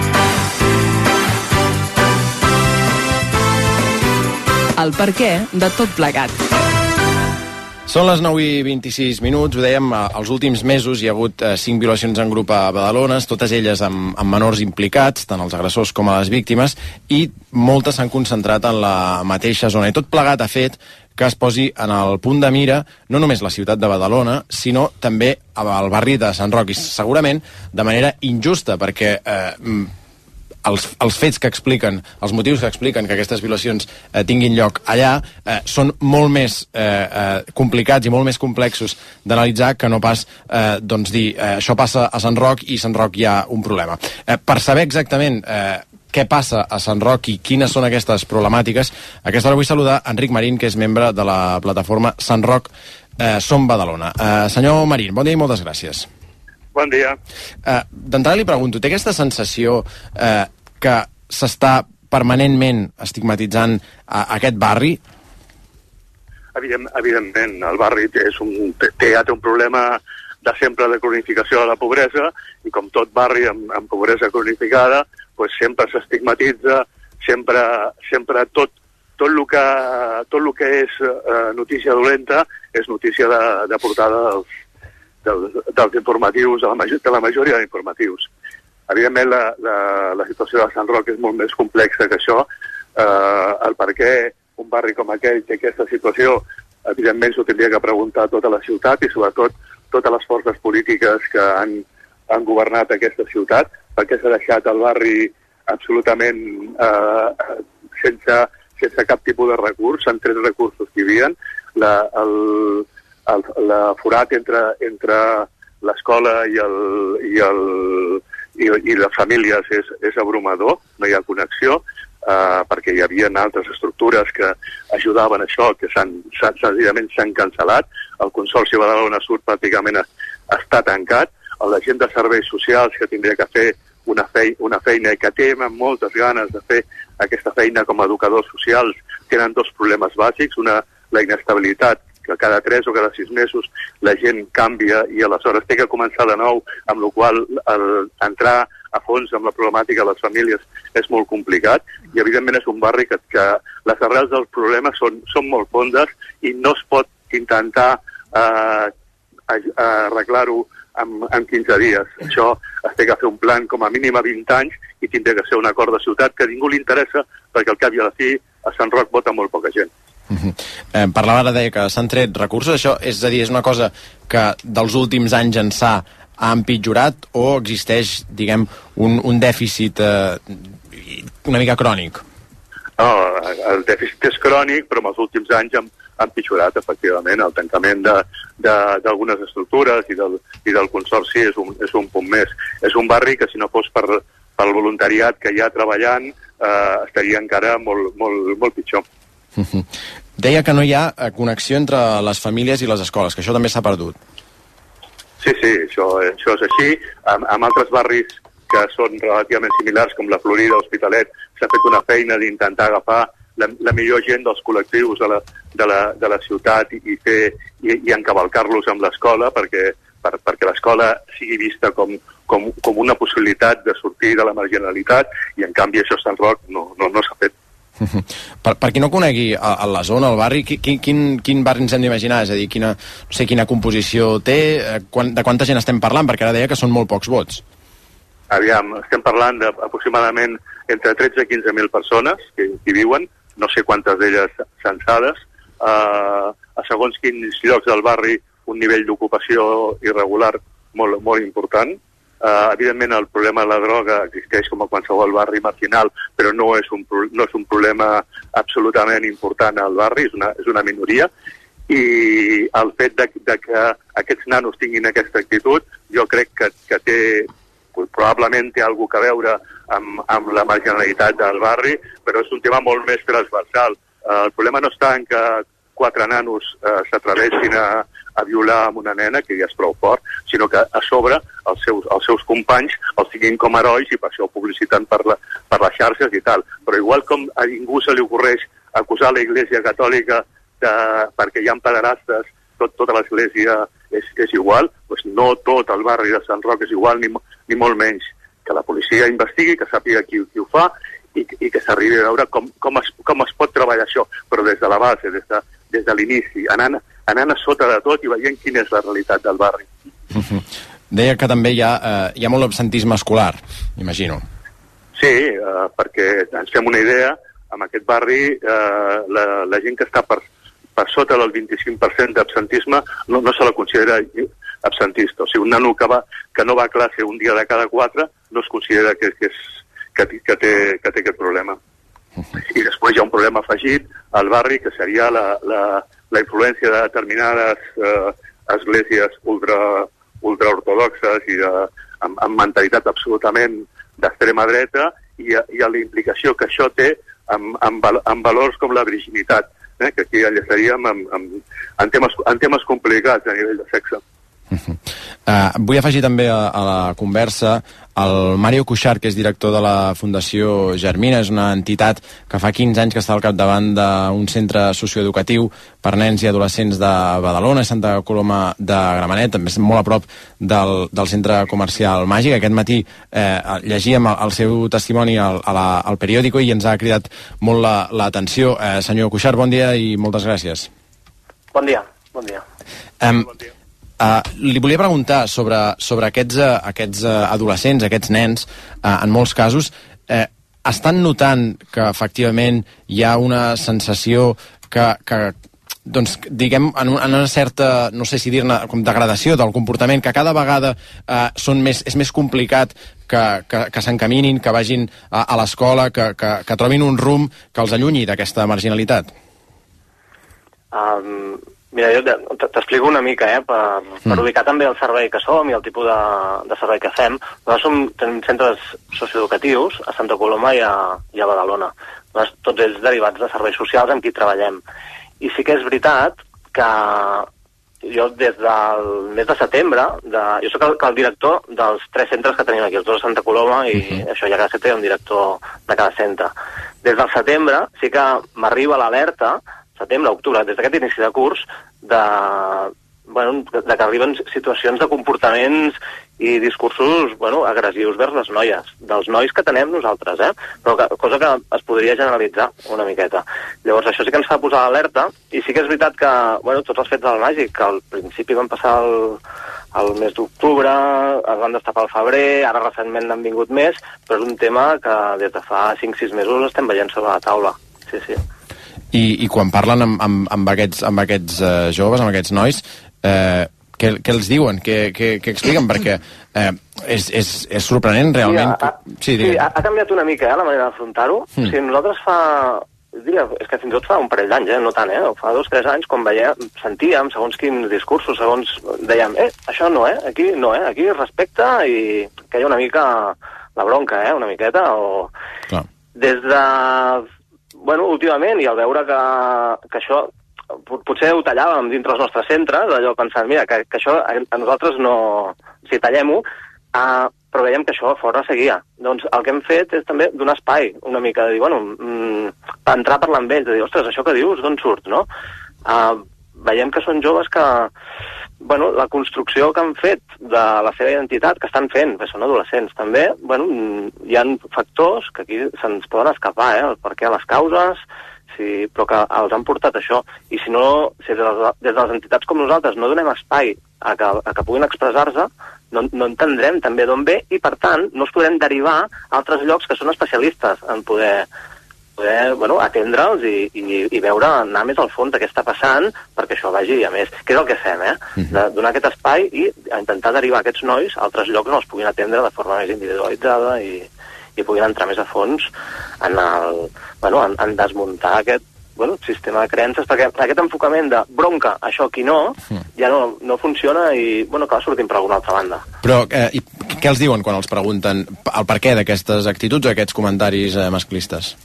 El perquè de tot plegat. Són les 9:26, ho dèiem, els últims mesos hi ha hagut 5 violacions en grup a Badalona, totes elles amb menors implicats, tant els agressors com a les víctimes, i moltes s'han concentrat en la mateixa zona. I tot plegat ha fet que es posi en el punt de mira no només la ciutat de Badalona, sinó també el barri de Sant Roc, i segurament de manera injusta, perquè els fets que expliquen, els motius que expliquen que aquestes violacions tinguin lloc allà són molt més complicats i molt més complexos d'analitzar que no pas dir això passa a Sant Roc i a Sant Roc hi ha un problema. Per saber exactament què passa a Sant Roc i quines són aquestes problemàtiques, a aquesta hora vull saludar Enric Marín, que és membre de la plataforma Sant Roc Som Badalona. Senyor Marín, bon dia i moltes gràcies. Bon dia. D'entrada li pregunto, té aquesta sensació que s'està permanentment estigmatitzant aquest barri? Evidentment, el barri té un problema de sempre de cronificació de la pobresa, i com tot barri amb pobresa cronificada, pues sempre s'estigmatitza, sempre tot el que és notícia dolenta és notícia de portada dels informatius, de la majoria d'informatius. Evidentment, la situació de Sant Roc és molt més complexa que això. El per què un barri com aquell té aquesta situació, evidentment s'ho tindria que preguntar a tota la ciutat i sobretot totes les forces polítiques que han governat aquesta ciutat, perquè s'ha deixat el barri absolutament sense cap tipus de recurs. En 3 recursos que hi havia. El forat entre l'escola i les famílies és abrumador, no hi ha connexió, perquè hi havia altres estructures que ajudaven a això, que senzillament s'han cancel·lat. El Consorci Badalona Sud pràcticament està tancat. La gent de serveis socials, que tindria que fer una feina i que tenen moltes ganes de fer aquesta feina com a educadors socials, tenen 2 problemes bàsics. Una, la inestabilitat, que cada 3 o cada 6 mesos la gent canvia i aleshores té que començar de nou, amb la qual entrar a fons amb la problemàtica de les famílies és molt complicat, i evidentment és un barri que les arrels dels problemes són molt fondes i no es pot intentar arreglar-ho en 15 dies. Això es té que fer un plan com a mínim a 20 anys i tindrà que ser un acord de ciutat que a ningú li interessa, perquè al cap i a la fi a Sant Roc vota molt poca gent. Parlava ara, deia que s'han tret recursos, això és a dir, és una cosa que dels últims anys ençà ha empitjorat o existeix, diguem, un dèficit una mica crònic? No, el dèficit és crònic, però en els últims anys ha empitjorat, efectivament. El tancament d'algunes estructures i del consorci és un punt més. És un barri que, si no fos pel voluntariat que hi ha treballant, estaria encara molt pitjor. Deia que no hi ha connexió entre les famílies i les escoles, que això també s'ha perdut. Sí, això és així. En altres barris que són relativament similars, com la Florida, Hospitalet, s'ha fet una feina d'intentar agafar la millor gent dels col·lectius de la ciutat i encavalcar-los amb l'escola perquè l'escola sigui vista com una possibilitat de sortir de la marginalitat, i en canvi això a Sant Roc no s'ha fet. Per qui no conegui la zona, el barri, quin barri ens hem d'imaginar? És a dir, quina composició té, de quanta gent estem parlant? Perquè ara deia que són molt pocs vots. Aviam, estem parlant d'aproximadament entre 13 i 15.000 persones que hi viuen, no sé quantes d'elles censades. A segons quins llocs del barri, un nivell d'ocupació irregular molt important. Evidentment, el problema de la droga existeix com a qualsevol barri marginal, però no és un problema absolutament important al barri, és una minoria. I el fet de que aquests nanos tinguin aquesta actitud, jo crec que probablement té alguna cosa a veure amb la marginalitat del barri, però és un tema molt més transversal. El problema no està en que 4 nanos s'atreveixin a violar amb una nena, que ja és prou fort, sinó que a sobre els seus companys els tinguin com herois i per això ho publiciten per les xarxes i tal. Però igual com a ningú se li ocorreix acusar la Iglesia Catòlica perquè hi ha pederastes, tota l'església és igual, doncs no tot el barri de Sant Roc és igual, ni molt menys. Que la policia investigui, que sàpiga qui ho fa i que s'arribi a veure com es pot treballar això, però des de la base, des de l'inici, anant a sota de tot i veient quina és la realitat del barri. Deia que també hi ha molt absentisme escolar, imagino. Sí, perquè ens fem una idea, en aquest barri la gent que està per sota del 25% d'absentisme no se la considera absentista. O sigui, un nano que no va a classe un dia de cada 4 no es considera que té aquest problema. I després hi ha un problema afegit al barri, que seria la influència de determinades esglésies ultraortodoxes i amb mentalitat absolutament d'extrema dreta, i la implicació que això té en valors com la virginitat, que aquí enllaçaríem en temes complicats a nivell de sexe. Vull afegir també a la conversa el Mario Cuixart, que és director de la Fundació Germina. És una entitat que fa 15 anys que està al capdavant d'un centre socioeducatiu per nens i adolescents de Badalona, Santa Coloma de Gramenet, també és molt a prop del centre comercial Màgic. Aquest matí llegíem el seu testimoni al periòdico i ens ha cridat molt l'atenció. Senyor Cuixart, bon dia i moltes gràcies. Bon dia. Li volia preguntar sobre aquests adolescents, aquests nens, en molts casos, estan notant que efectivament hi ha una sensació que doncs, diguem, en una certa, no sé si dir-ne, com degradació del comportament, que cada vegada és més complicat que s'encaminin, que vagin a l'escola, que trobin un rumb que els allunyi d'aquesta marginalitat? Mira, jo t'explico una mica, per ubicar també el servei que som i el tipus de servei que fem. Nosaltres tenim centres socioeducatius a Santa Coloma i a Badalona. Tots ells derivats de serveis socials amb qui treballem. I sí que és veritat que jo des del mes de setembre, jo soc el director dels 3 centres que tenim aquí, els 2 a Santa Coloma i això, ja cada centre hi ha un director de cada centre. Des del setembre sí que m'arriba l'alerta, setembre, octubre, des d'aquest inici de curs, de que arriben situacions de comportaments i discursos agressius vers les noies, dels nois que tenem nosaltres, però cosa que es podria generalitzar una miqueta. Llavors això sí que ens fa posar alerta, i sí que és veritat que tots els fets del Màgic, que al principi van passar el mes d'octubre, es van destapar al febrer, ara recentment n'han vingut més, però és un tema que des de fa 5-6 mesos estem veient sobre la taula. Sí. I quan parlen amb aquests joves, amb aquests nois, què els diuen, què expliquen, perquè és sorprenent realment. Sí, ha canviat una mica la manera d'afrontar-ho. O sigui, nosaltres és que fins i tot fa un parell d'anys, no tant, fa 2 o 3 anys, quan sentíem segons quins discursos, dèiem, això no, aquí no, aquí respecte, i queia una mica la bronca, una miqueta, o... Clar. Des de... Bueno, últimament, i al veure que això potser ho tallàvem dintre els nostres centres, allò pensant, mira, que això a nosaltres no... O sigui, tallem-ho, però veiem que això fora seguia. Doncs el que hem fet és també donar espai, una mica, de dir, bueno, entrar a parlar amb ells, de dir, ostres, això que dius, d'on surt, no? Veiem que són joves que, bueno, la construcció que han fet de la seva identitat, que estan fent, que són adolescents també, bueno, hi ha factors que aquí se'ns poden escapar, el perquè, les causes, sí, però que els han portat això. I si no, si des de les entitats com nosaltres no donem espai a que puguin expressar-se, no entendrem també d'on ve i, per tant, no es podrem derivar a altres llocs que són especialistes en poder atendre'ls i veure, anar més al fons de què està passant perquè això vagi a més. Que és el que fem, de donar aquest espai i intentar derivar aquests nois a altres llocs on els puguin atendre de forma més individualitzada i puguin entrar més a fons en desmuntar aquest sistema de creences, perquè aquest enfocament de bronca, això aquí no, ja no funciona i acaba sortint per alguna altra banda. Però què els diuen quan els pregunten el per què d'aquestes actituds, aquests comentaris masclistes?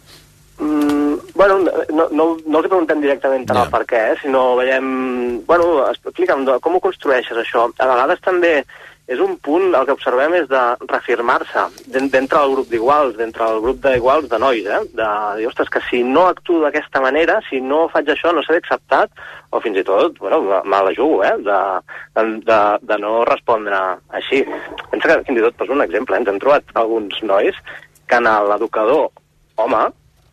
No els preguntem directament tant el per què, sinó veiem... explica'm, com ho construeixes, això? A vegades també és un punt, el que observem és de reafirmar-se d'entre el grup d'iguals, d'entre el grup d'iguals de nois, de dir, ostres, que si no actuo d'aquesta manera, si no faig això, no seré acceptat, o fins i tot, me la jugo, de no respondre així. Pensa que fins i tot, poso un exemple, ens hem trobat alguns nois que en l'educador home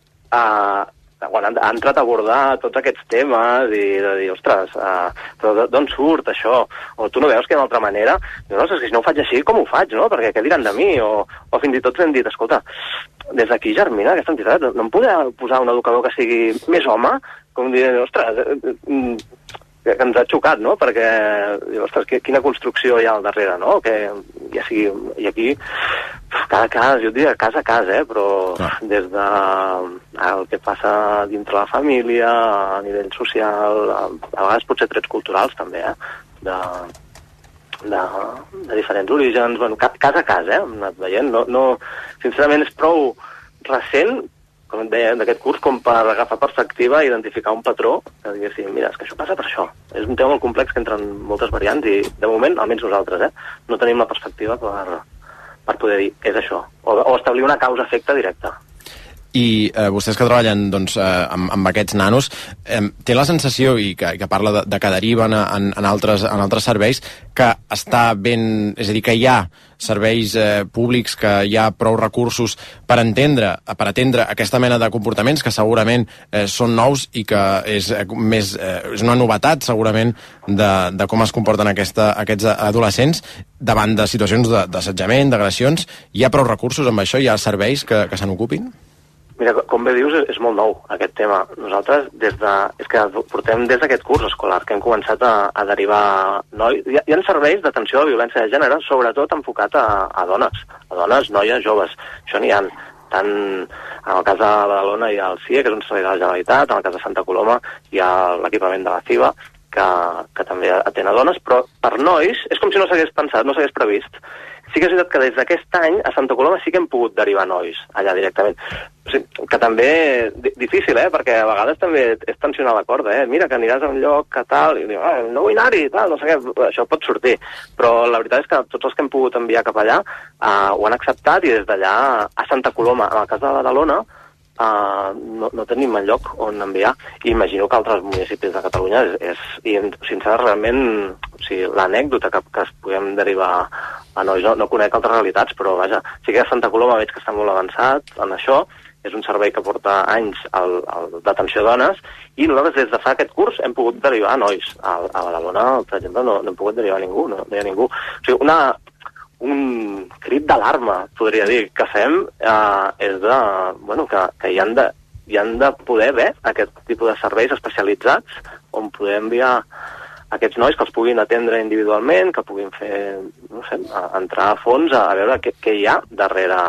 ha entrat a abordar tots aquests temes i de dir, ostres, però d'on surt això? O tu no veus que hi ha una altra manera? Diu, ostres, que si no ho faig així, com ho faig, no? Perquè què diran de mi? O fins i tot hem dit, escolta, des d'aquí germina aquesta entitat, no em podeu posar un educador que sigui més home? Com dir, ostres, que ens ha xocat, no? Perquè, ostres, quina construcció hi ha al darrere, no? Que ja sigui... I aquí, cada cas, jo diria cas a cas, però des de el que passa dintre la família, a nivell social, a vegades potser trets culturals també, de diferents orígens, cas a cas, hem anat veient. Sincerament és prou recent, com et deia, d'aquest curs, com per agafar perspectiva i identificar un patró, que diguéssim, mira, és que això passa per això. És un tema molt complex que entra en moltes variants i, de moment, almenys nosaltres, no tenim la perspectiva per poder dir, és això, o establir una causa-efecte directa. I vostès que treballen amb aquests nanos, té la sensació, i que parla de que deriven en altres serveis, que està ben... És a dir, que hi ha serveis públics, que hi ha prou recursos per atendre aquesta mena de comportaments que segurament són nous i que és una novetat segurament de com es comporten aquests adolescents davant de situacions d'assetjament, d'agressions. Hi ha prou recursos amb això? Hi ha serveis que se n'ocupin? Mira, com bé dius, és molt nou aquest tema. Nosaltres és que portem des d'aquest curs escolar que hem començat a derivar nois. Hi ha serveis d'atenció a la violència de gènere, sobretot enfocat a dones, noies, joves. Això n'hi ha. Tant en el cas de Badalona hi ha el CIE, que és un servei de la Generalitat, en el cas de Santa Coloma hi ha l'equipament de la CIVA, que també atén a dones, però per nois és com si no s'hagués pensat, no s'hagués previst. Sí que és veritat que des d'aquest any a Santa Coloma sí que hem pogut derivar nois allà directament. O sigui, que també difícil, perquè a vegades també és tensionar la corda, mira que aniràs a un lloc que tal, i diu, no vull anar-hi, tal, no sé què, això pot sortir. Però la veritat és que tots els que hem pogut enviar cap allà ho han acceptat i des d'allà a Santa Coloma, en el cas de Badalona, no tenim enlloc on enviar. I imagino que altres municipis de Catalunya i sincerament realment, o sigui, l'anècdota que es puguem derivar a nois, no conec altres realitats, però vaja, sí que a Santa Coloma veig que està molt avançat en això, és un servei que porta anys d'atenció a dones, i nosaltres des de fa aquest curs hem pogut derivar nois. A Badalona, per exemple, no hem pogut derivar ningú, no hi ha ningú. O sigui, un crit d'alarma, podria dir, que fem és que hi han de poder haver aquest tipus de serveis especialitzats on poder enviar aquests nois, que els puguin atendre individualment, que puguin fer, no sé, entrar a fons a veure què hi ha darrere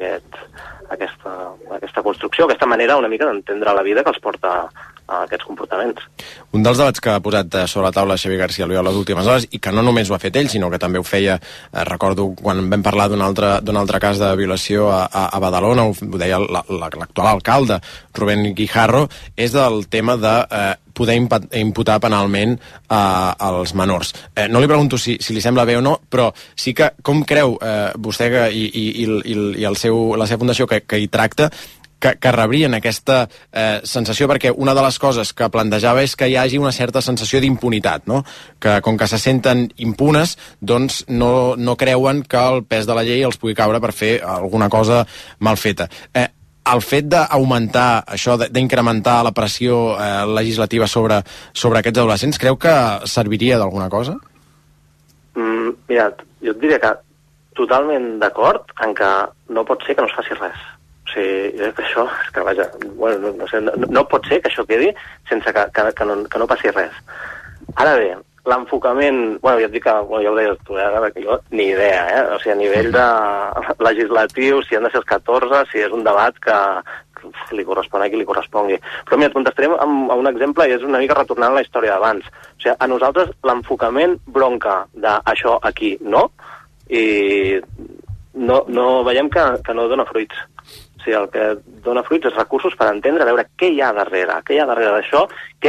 aquesta construcció, aquesta manera una mica d'entendre la vida que els porta a aquests comportaments. Un dels debats que ha posat sobre la taula Xavier García Albiol les últimes hores, i que no només ho ha fet ell, sinó que també ho feia, recordo quan vam parlar d'un altre cas de violació a Badalona, ho deia l'actual alcalde, Rubén Guijarro, és del tema de poder imputar penalment als menors. No li pregunto si li sembla bé o no, però sí que com creu vostè i la seva fundació que hi tracta que rebrien aquesta sensació, perquè una de les coses que plantejava és que hi hagi una certa sensació d'impunitat, no? Que com que se senten impunes, doncs no creuen que el pes de la llei els pugui caure per fer alguna cosa mal feta. El fet d'augmentar això, d'incrementar la pressió legislativa sobre aquests adolescents, creu que serviria d'alguna cosa? Mira, jo et diria que totalment d'acord en que no pot ser que no es faci res. O sigui, jo crec que això, és que vaja, bueno, no sé, no pot ser que això quedi sense que no passi res. Ara bé, l'enfocament, bueno, ja et dic que, ja ho deies tu, que jo ni idea, o sigui, a nivell de legislatiu, si han de ser els 14, si és un debat que li correspon a qui li correspongui. Però mira, et contestarem a un exemple, i és una mica retornant a la història d'abans. O sigui, a nosaltres l'enfocament bronca d'això aquí no, i no veiem que no dona fruits. O sigui, el que dona fruits és recursos per entendre, veure què hi ha darrere d'això,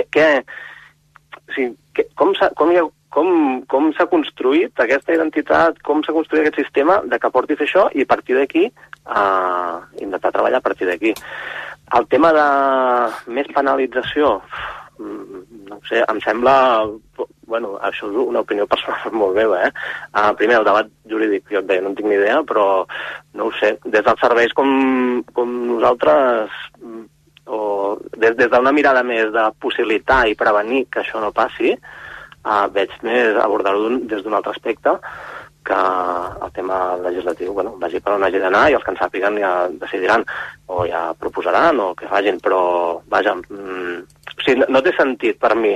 com s'ha construït aquesta identitat, com s'ha construït aquest sistema de que porti a fer això, i a partir d'aquí intentar treballar a partir d'aquí. El tema de més penalització, no sé, em sembla, bueno, això és una opinió personal molt meva, primer, el debat jurídic, jo et deia, no en tinc ni idea, però no ho sé, des dels serveis com nosaltres, o des d'una mirada més de possibilitar i prevenir que això no passi, veig més abordar-ho des d'un altre aspecte que el tema legislatiu, bueno, vagi per on hagi d'anar, i els que en sàpiguen ja decidiran, o ja proposaran, o que facin, però, vaja, o sigui, no té sentit per mi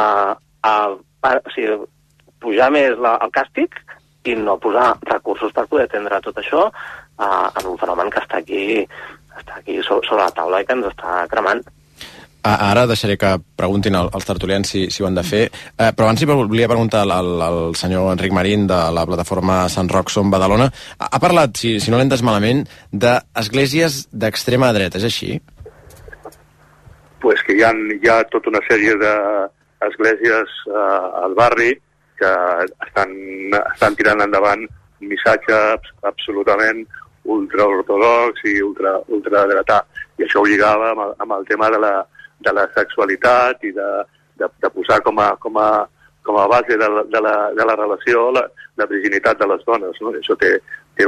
pujar més el càstig i no posar recursos per poder atendre tot això en un fenomen que està aquí sobre la taula i que ens està cremant. Ara deixaré que preguntin als tertulians si ho han de fer, però abans volia preguntar al senyor Enric Marín de la plataforma Sant Roc Som Badalona. Ha parlat, si no l'he entès malament, d'esglésies d'extrema dreta, és així? Pues que hi ha tota una sèrie d'esglésies al barri que estan tirant endavant un missatge absolutament ultraortodox i ultradretà, i això ho lligava amb el tema de la sexualitat i de posar com a base de la relació la virginitat de les dones, no? Això té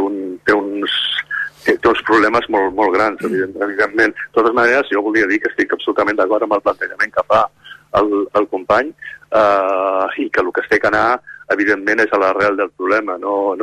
uns problemes molt grans, evidentment. De totes maneres, jo volia dir que estic absolutament d'acord amb el plantejament que fa el company, i que el que es té que anar, evidentment, és a l'arrel del problema,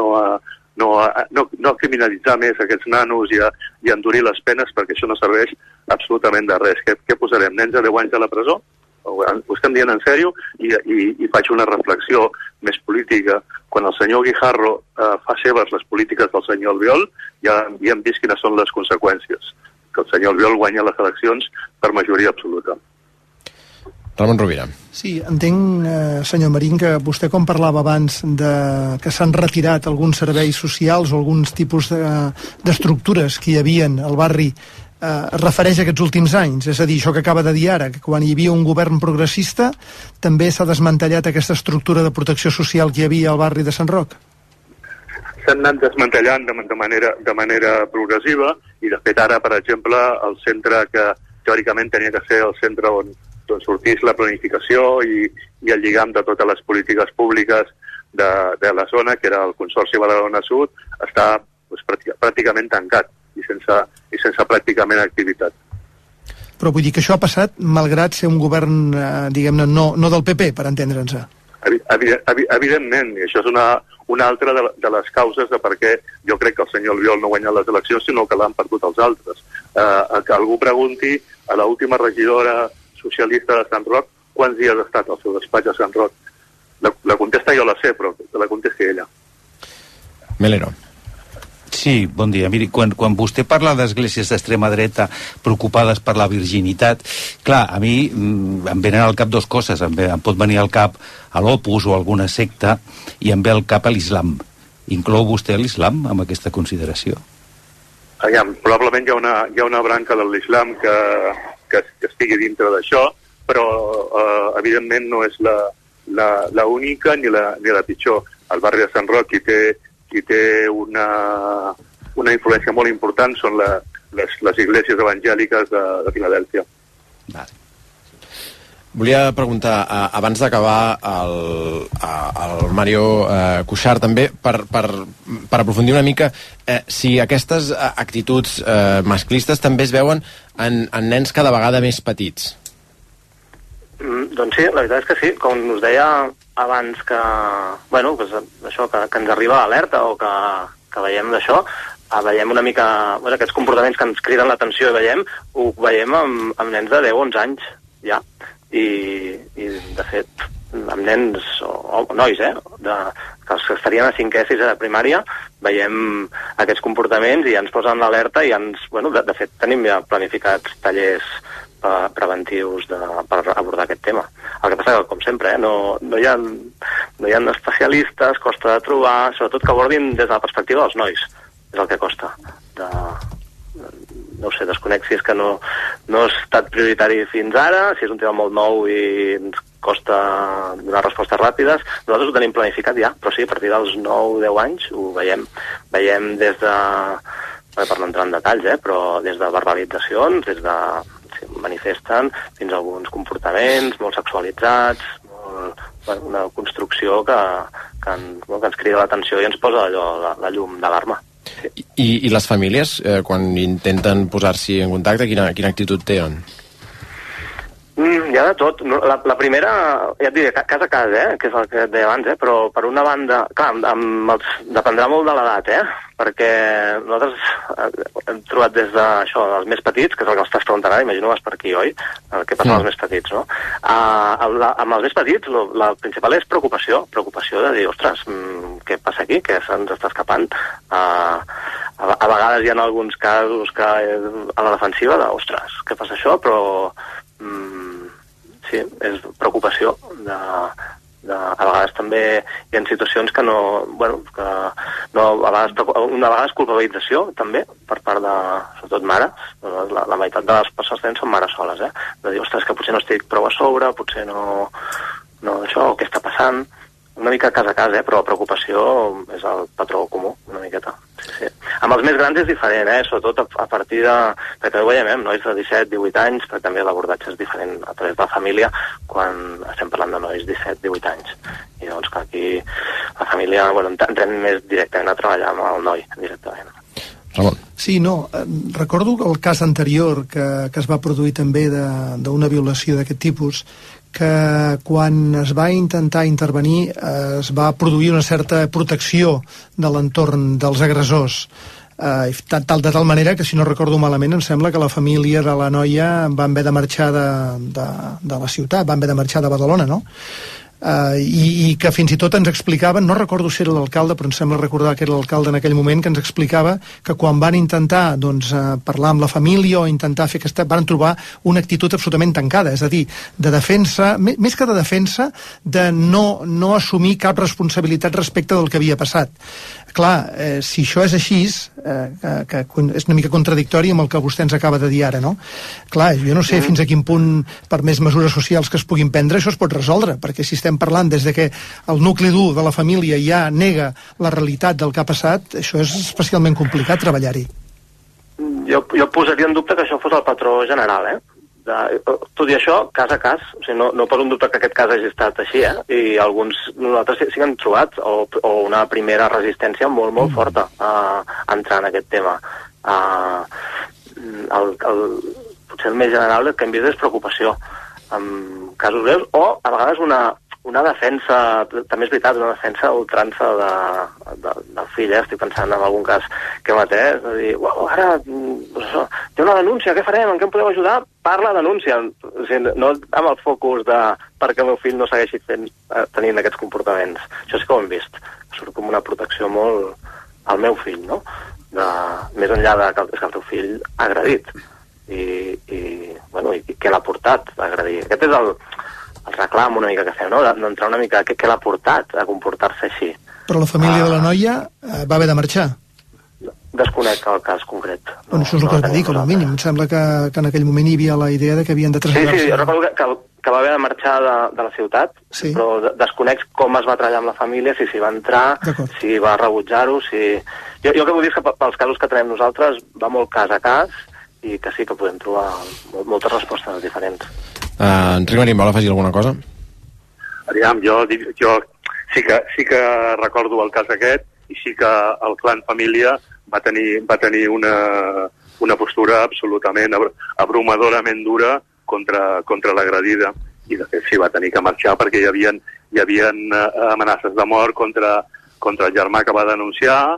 no criminalitzar més aquests nanos i endurir les penes, perquè això no serveix absolutament de res. Què posarem? Nens a 10 anys a la presó? Ho estem dient en sèrio? I faig una reflexió més política. Quan el senyor Guijarro fa seves les polítiques del senyor Albiol, ja hem vist quines són les conseqüències. Que el senyor Albiol guanya les eleccions per majoria absoluta. Ramon Rovira. Sí, entenc, senyor Marín, que vostè, com parlava abans que s'han retirat alguns serveis socials o alguns tipus d'estructures que hi havien al barri, es refereix a aquests últims anys. És a dir, això que acaba de dir ara, que quan hi havia un govern progressista també s'ha desmantellat aquesta estructura de protecció social que hi havia al barri de Sant Roc. S'han anat desmantellant de manera progressiva, i de fet ara, per exemple, el centre que teòricament tenia que ser el centre on sortís la planificació i el lligam de totes les polítiques públiques de la zona, que era el Consorci Badalona Sud, està pràcticament tancat i sense pràcticament activitat. Però vull dir que això ha passat malgrat ser un govern, diguem-ne, no del PP, per entendre'ns. Evidentment, i això és una altra de les causes de per què jo crec que el senyor Albiol no ha guanyat les eleccions, sinó que l'han perdut els altres. Que algú pregunti a l'última regidora socialista de Sant Roc quants dies ha estat al seu despatx a Sant Roc. La contesta jo la sé, però que la contesti ella. Melero. Sí, bon dia. Miri, quan vostè parla d'esglésies d'extrema dreta preocupades per la virginitat, clar, a mi em venen al cap dues coses. Em pot venir al cap a l'Opus o alguna secta, i em ve al cap a l'islam. Inclou vostè l'islam amb aquesta consideració? Aviam, probablement hi ha una branca de l'islam que estigui dintre d'això, però evidentment no és la única ni la pitjor. Al barri de Sant Roc qui té una influència molt important són les iglésies evangèliques de Filadèlfia. Volia preguntar, abans d'acabar, al Mario Cuixart també, per aprofundir una mica, si aquestes actituds masclistes també es veuen en nens cada vegada més petits. Doncs sí, la veritat és que sí. Com us deia abans que, bueno, això, que ens arriba alerta o que veiem d'això, veiem una mica aquests comportaments que ens criden l'atenció i ho veiem amb nens de 10-11 anys ja, i de fet amb nens o nois que estarien a 5è, 6è de primària, veiem aquests comportaments i ens posen l'alerta i de fet tenim ja planificats tallers preventius per abordar aquest tema. El que passa que, com sempre, no hi ha especialistes, costa de trobar, sobretot que abordin des de la perspectiva dels nois, és el que costa. No ho sé, desconec si és que no ha estat prioritari fins ara, si és un tema molt nou i ens costa donar respostes ràpides. Nosaltres ho tenim planificat ja, però sí, a partir dels 9-10 anys ho veiem. Veiem des de, per no entrar en detalls, però des de verbalitzacions, des de manifesten fins a alguns comportaments molt sexualitzats, una construcció que ens crida l'atenció i ens posa la llum d'alarma. Sí. I les famílies, quan intenten posar-s'hi en contacte, quina actitud tenen? Hi ha de tot. La primera, ja et diré, cas a cas, que és el que et deia abans, però per una banda, clar, dependrà molt de l'edat, perquè nosaltres hem trobat des d'això, dels més petits, que és el que estàs preguntant ara, imagino vas per aquí, oi? El que passa amb els més petits, no? Amb els més petits, la principal és preocupació de dir, ostres, què passa aquí? Què se'ns està escapant? A vegades hi ha alguns casos que a la defensiva de, ostres, què passa això? Però sí, és preocupació a vegades també hi ha situacions que a vegades culpabilització també per part de, sobretot mares, la meitat de les persones que són mares soles, de dir, ostres, que potser no estic prou a sobre, potser no això, què està passant, una mica cas a cas, però la preocupació és el patró comú, una miqueta. Sí. Amb els més grans és diferent, sobretot a partir de... perquè ho veiem, nois de 17-18 anys, però també l'abordatge és diferent a través de la família quan estem parlant de nois 17-18 anys. I doncs que aquí la família, entrem més directament a treballar amb el noi, directament. Ramon. Sí, recordo el cas anterior que es va produir també d'una violació d'aquest tipus, que quan es va intentar intervenir es va produir una certa protecció de l'entorn dels agressors, de tal manera que, si no recordo malament, em sembla que la família de la noia van haver de marxar de la ciutat, van haver de marxar de Badalona, no? I que fins i tot ens explicaven, no recordo si era l'alcalde, però em sembla recordar que era l'alcalde en aquell moment, que ens explicava que quan van intentar parlar amb la família o intentar fer van trobar una actitud absolutament tancada, és a dir, de defensa, més que de defensa, de no assumir cap responsabilitat respecte del que havia passat. Clar, si això és així, que és una mica contradictori amb el que vostè ens acaba de dir ara, no? Clar, jo no sé fins a quin punt, per més mesures socials que es puguin prendre, això es pot resoldre, perquè si estem parlant des de que el nucli dur de la família ja nega la realitat del que ha passat, això és especialment complicat treballar-hi. Jo posaria en dubte que això fos el patró general, tot i això, cas a cas, o sigui, no poso en dubte que aquest cas hagi estat així, i nosaltres sí que hem trobat o una primera resistència molt, molt forta a entrar en aquest tema. Potser el més general que hem vist és preocupació en casos greus, o a vegades una una defensa, també és veritat, una defensa ultrança del fill, estic pensant en algun cas que hem atès, de dir, ara, té una denúncia, què farem, en què em podeu ajudar? Parla, denúncia, o sigui, no amb el focus de perquè el meu fill no segueixi tenint aquests comportaments. Això sí que ho hem vist, surt com una protecció molt al meu fill, no? Més enllà de que el teu fill ha agredit i què l'ha portat a agredir. Aquest és el reclam una mica que fem, no? D'entrar una mica què l'ha portat a comportar-se així. Però la família de la noia va haver de marxar. Desconec el cas concret. Bueno, això és el que es va dir, com a mínim. Em sembla que en aquell moment hi havia la idea de que havien de traslladar-se. Sí, jo recordo que va haver de marxar de la ciutat, però desconec com es va treballar amb la família, si s'hi va entrar, si va rebutjar-ho, si... Jo el que vull dir és que pels casos que tenim nosaltres va molt cas a cas i que sí que podem trobar moltes respostes diferents. Enric Marín, vol afegir alguna cosa? Aviam, jo sí que recordo el cas aquest i sí que el clan família va tenir una postura absolutament abrumadorament dura contra l'agredida i de fet sí va tenir que marxar perquè hi havien amenaces de mort contra el germà que va denunciar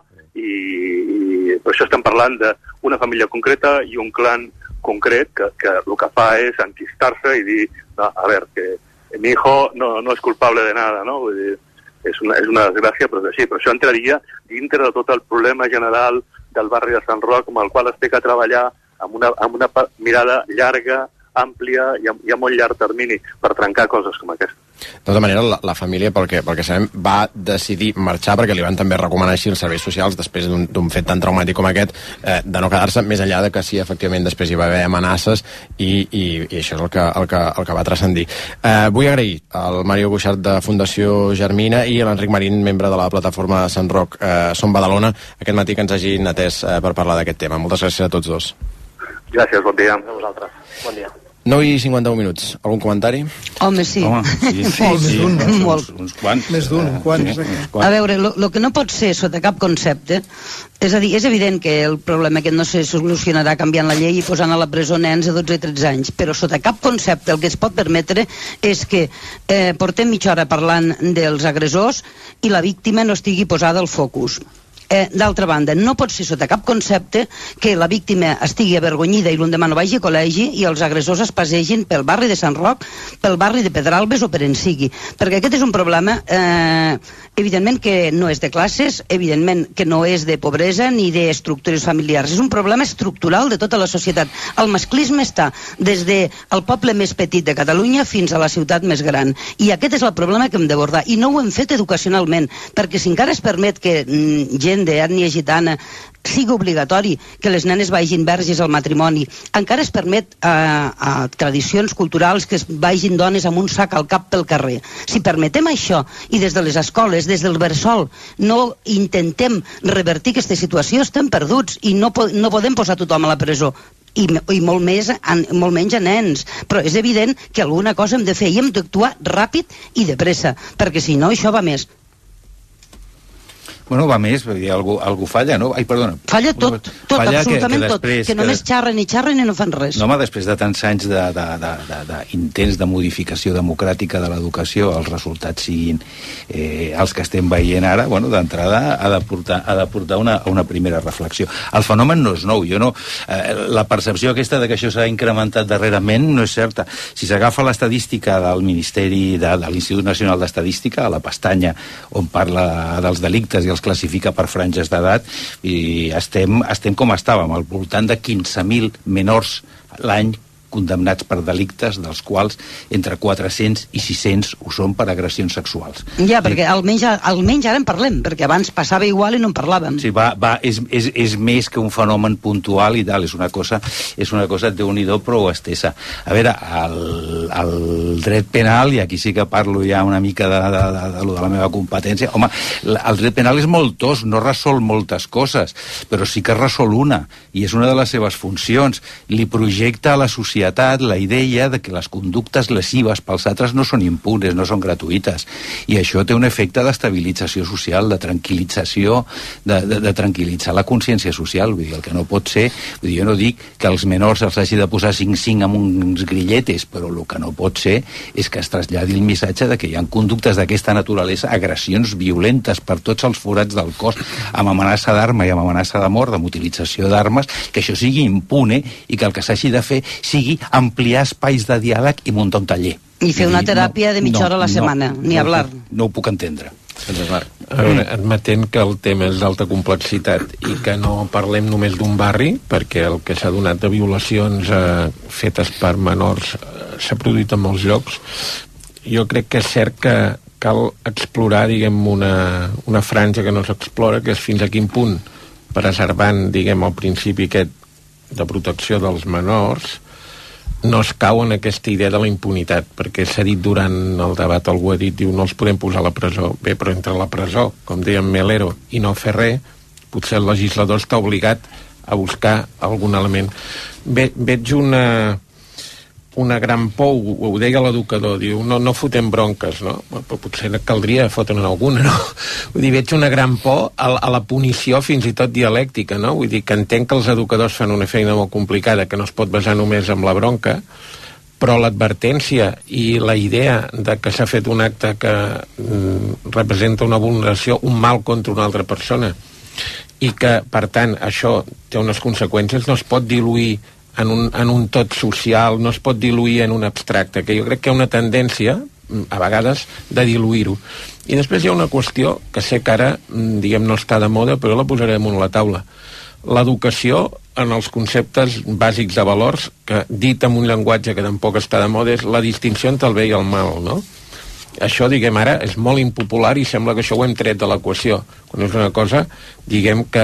i per això estem parlant d'una família concreta i un clan concret que el que fa és enquistar-se i dir, a veure, que mi hijo no es culpable de nada, no? Vull dir, és una desgràcia, però és així. Però això entraria dintre de tot el problema general del barri de Sant Roc, amb el qual es té que treballar amb una mirada llarga, àmplia i a molt llarg termini per trencar coses com aquesta. De tota manera, la família, pel que sabem, va decidir marxar perquè li van també recomanar així els serveis socials després d'un fet tan traumàtic com aquest, de no quedar-se, més enllà de que sí, efectivament, després hi va haver amenaces i això és el que va transcendir. Vull agrair al Mario Cuixart de Fundació Germina i a l'Enric Marín, membre de la plataforma Sant Roc Som Badalona, aquest matí que ens hagin atès per parlar d'aquest tema. Moltes gràcies a tots dos. Gràcies, bon dia. A vosaltres. Bon dia. 9:51 minuts. Algun comentari? Home, sí. Uns quants. Més d'un, quants. A veure, el que no pot ser sota cap concepte, és a dir, és evident que el problema aquest no se solucionarà canviant la llei i posant a la presó nens de 12 i 13 anys, però sota cap concepte el que es pot permetre és que portem mitja hora parlant dels agressors i la víctima no estigui posada al focus. D'altra banda, no pot ser sota cap concepte que la víctima estigui avergonyida i l'endemà no vagi a col·legi i els agressors es passegin pel barri de Sant Roc, pel barri de Pedralbes o per en sigui. Perquè aquest és un problema, evidentment que no és de classes, evidentment que no és de pobresa ni d'estructures familiars. És un problema estructural de tota la societat. El masclisme està des del poble més petit de Catalunya fins a la ciutat més gran. I aquest és el problema que hem d'abordar. I no ho hem fet educacionalment, perquè si encara es permet que gent d'ètnia gitana sigui obligatori que les nenes vagin verges al matrimoni, encara es permet a tradicions culturals que es vagin dones amb un sac al cap pel carrer. Si permetem això i des de les escoles, des del bressol, no intentem revertir aquesta situació, estem perduts i no podem posar tothom a la presó. I molt menys a nens, però és evident que alguna cosa hem de fer i hem d'actuar ràpid i de pressa, perquè si no això va més. Bueno, va més, algú falla, no? Ai, perdona. Falla tot, absolutament tot, que només xarren i no fan res. No, home, després de tants anys d'intents de modificació democràtica de l'educació, els resultats siguin els que estem veient ara, bueno, d'entrada ha de portar una primera reflexió. El fenomen no és nou, la percepció aquesta de que això s'ha incrementat darrerament no és certa. Si s'agafa l'estadística del Ministeri de l'Institut Nacional d'Estadística, a la pestanya on parla dels delictes i els classifica per franges d'edat, i estem com estàvem, al voltant de 15.000 menors l'any condemnats per delictes, dels quals entre 400 i 600 ho són per agressions sexuals. Ja, perquè almenys ara en parlem, perquè abans passava igual i no en parlàvem. Sí, és més que un fenomen puntual i tal, és una cosa déu-n'hi-do prou estesa. A veure, el dret penal, i aquí sí que parlo ja una mica de la meva competència, home, el dret penal és molt tos, no resol moltes coses, però sí que resol una, i és una de les seves funcions. Li projecta a la societat societat la idea de que les conductes lesives pels altres no són impunes, no són gratuïtes, i això té un efecte d'estabilització social, de tranquil·lització, de tranquil·litzar la consciència social. Vull dir, el que no pot ser, vull dir, jo no dic que els menors els hagi de posar 5-5 amb uns grilletes, però el que no pot ser és que es traslladi el missatge de que hi ha conductes d'aquesta naturalesa, agressions violentes per tots els forats del cos, amb amenaça d'arma i amb amenaça de mort, amb utilització d'armes, que això sigui impune i que el que s'hagi de fer sigui ampliar espais de diàleg i muntar un taller. I fer una teràpia de mitja hora a la setmana, ni hablar. No ho puc entendre. A veure, admetent que el tema és d'alta complexitat i que no parlem només d'un barri, perquè el que s'ha donat de violacions fetes per menors s'ha produït en molts llocs, jo crec que és cert que cal explorar, diguem, una franja que no s'explora, que és fins a quin punt, preservant, diguem, el principi aquest de protecció dels menors, no es cau en aquesta idea de la impunitat, perquè s'ha dit durant el debat, algú ha dit, diu, no els podem posar a la presó. Bé, però entre la presó, com deia Melero, i no fer res, potser el legislador està obligat a buscar algun element. Veig una gran por, ho deia l'educador, diu, no fotem bronques, no? Però potser caldria fotre-ne alguna, no? Vull dir, veig una gran por a la punició fins i tot dialèctica, no? Vull dir, que entenc que els educadors fan una feina molt complicada, que no es pot basar només en la bronca, però l'advertència i la idea de que s'ha fet un acte que representa una vulneració, un mal contra una altra persona, i que, per tant, això té unes conseqüències, no es pot diluir en un tot social, no es pot diluir en un abstracte, que jo crec que hi ha una tendència, a vegades, de diluir-ho. I després hi ha una qüestió que sé que ara, diguem, no està de moda, però la posarem a la taula. L'educació en els conceptes bàsics de valors, que dit amb un llenguatge que tampoc està de moda, és la distinció entre el bé i el mal, no? Això, diguem, ara és molt impopular i sembla que això ho hem tret de l'equació, quan és una cosa, diguem, que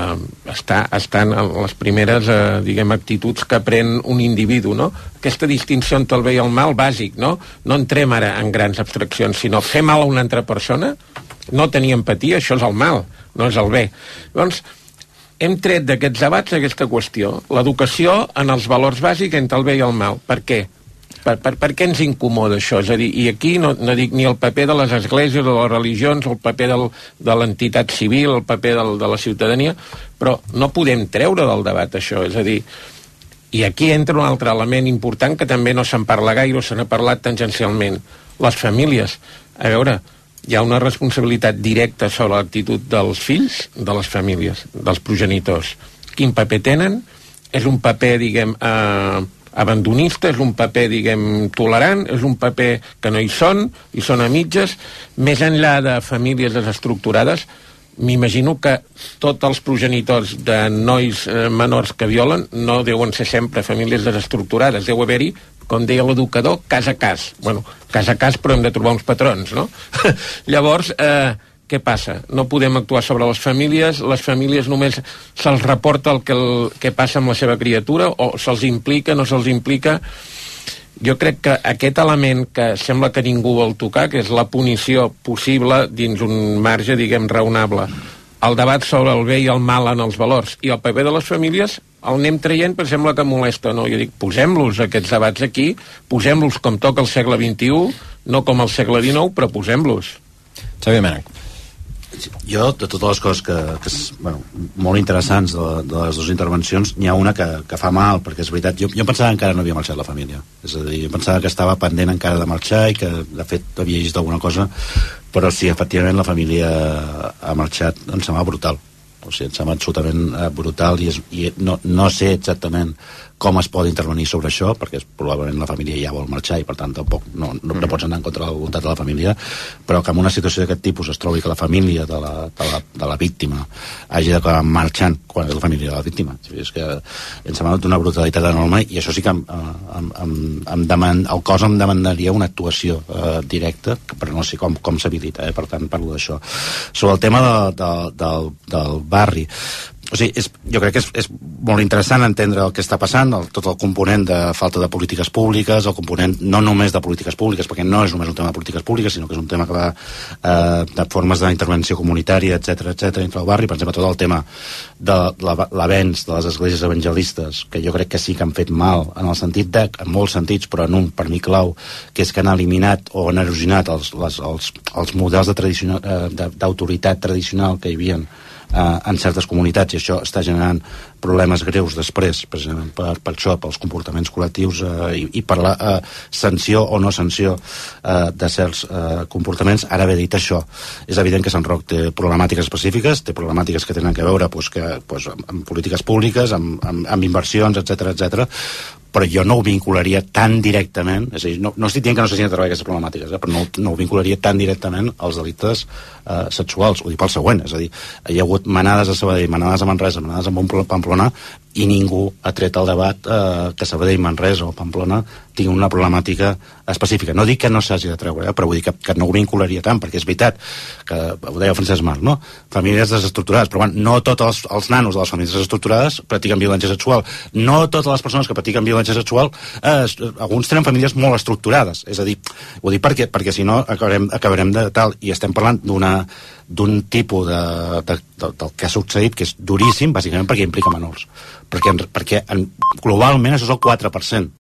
estan en les primeres, diguem, actituds que pren un individu, no? Aquesta distinció entre el bé i el mal, bàsic, no? No entrem ara en grans abstraccions, sinó fer mal a una altra persona, no tenir empatia, això és el mal, no és el bé. Doncs, hem tret d'aquests debats aquesta qüestió, l'educació en els valors bàsics entre el bé i el mal. Per què? Per què ens incomoda això? És a dir, i aquí no dic ni el paper de les esglésies o de les religions, o el paper de l'entitat civil, el paper de la ciutadania, però no podem treure del debat això, és a dir, i aquí entra un altre element important que també no se'n parla gaire o se n'ha parlat tangencialment, les famílies. A veure, hi ha una responsabilitat directa sobre l'actitud dels fills de les famílies, dels progenitors. Quin paper tenen? És un paper, diguem, abandonista, és un paper, diguem, tolerant, és un paper que no hi són a mitges. Més enllà de famílies desestructurades, m'imagino que tots els progenitors de nois menors que violen no deuen ser sempre famílies desestructurades, deu haver-hi, com deia l'educador, cas a cas. Bueno, cas a cas, però hem de trobar uns patrons, no? Llavors, què passa? No podem actuar sobre les famílies només se'ls reporta el que passa amb la seva criatura, o se'ls implica, no se'ls implica. Jo crec que aquest element que sembla que ningú vol tocar, que és la punició possible dins un marge, diguem, raonable, el debat sobre el bé i el mal en els valors, i el paper de les famílies el anem traient, però sembla que molesta, no? Jo dic, posem-los aquests debats aquí, posem-los com toca al segle XXI, no com al segle XIX, però posem-los. Xavier Mènech. Jo, de totes les coses que bueno, molt interessants de les dues intervencions, n'hi ha una que fa mal, perquè és veritat, jo pensava que encara no havia marxat la família, és a dir, jo pensava que estava pendent encara de marxar i que de fet havia llegit alguna cosa, però sí, efectivament la família ha marxat, em sembla brutal, o sigui, em sembla absolutament brutal, i no sé exactament com es pot intervenir sobre això, perquè probablement la família ja vol marxar i per tant tampoc no pots anar en contra de la voluntat de la família, però que en una situació d'aquest tipus es trobi que la família de la víctima hagi d'acabar marxant quan és la família de la víctima. És que em sembla una brutalitat enorme, i això sí que el cos em demandaria una actuació directa, però no sé com s'habilita, per tant parlo d'això. Sobre el tema del barri, O sigui, jo crec que és molt interessant entendre el que està passant, tot el component de falta de polítiques públiques, el component no només de polítiques públiques, perquè no és només un tema de polítiques públiques, sinó que és un tema que va de formes d'intervenció comunitària, etc entre el barri. Per exemple, tot el tema de l'avenç de les esglésies evangelistes, que jo crec que sí que han fet mal, en el sentit en molts sentits, però en un, per mi, clau, que és que han eliminat o han erosionat els models d'autoritat tradicional que hi havia en certes comunitats, i això està generant problemes greus després, precisament per això, pels comportaments col·lectius i per la sanció o no sanció de certs comportaments. Ara, bé dit això, és evident que Sant Roc té problemàtiques específiques, té problemàtiques que tenen a veure amb polítiques públiques, amb inversions, etc, però jo no ho vincularia tan directament, és a dir, no estic dient que no s'hagin de treballar aquestes problemàtiques, però no ho vincularia tan directament als delictes sexuals. Ho dic pel següent, és a dir, hi ha hagut manades a Sabadell, manades a Manresa, manades a Pamplona, i ningú ha tret el debat que Sabadell, Manresa o Pamplona tinguin una problemàtica específica. No dic que no s'hagi de treure, però vull dir que no ho vincularia tant, perquè és veritat, que ho deia Francesc Marc, no? Famílies desestructurades, però bueno, no tots els nanos de les famílies desestructurades practiquen violència sexual. No totes les persones que practiquen violència sexual, alguns tenen famílies molt estructurades. És a dir, ho dic perquè si no acabarem de tal, i estem parlant d'un tipus del que ha succeït, que és duríssim, bàsicament perquè implica menors. Perquè globalment això és el 4%.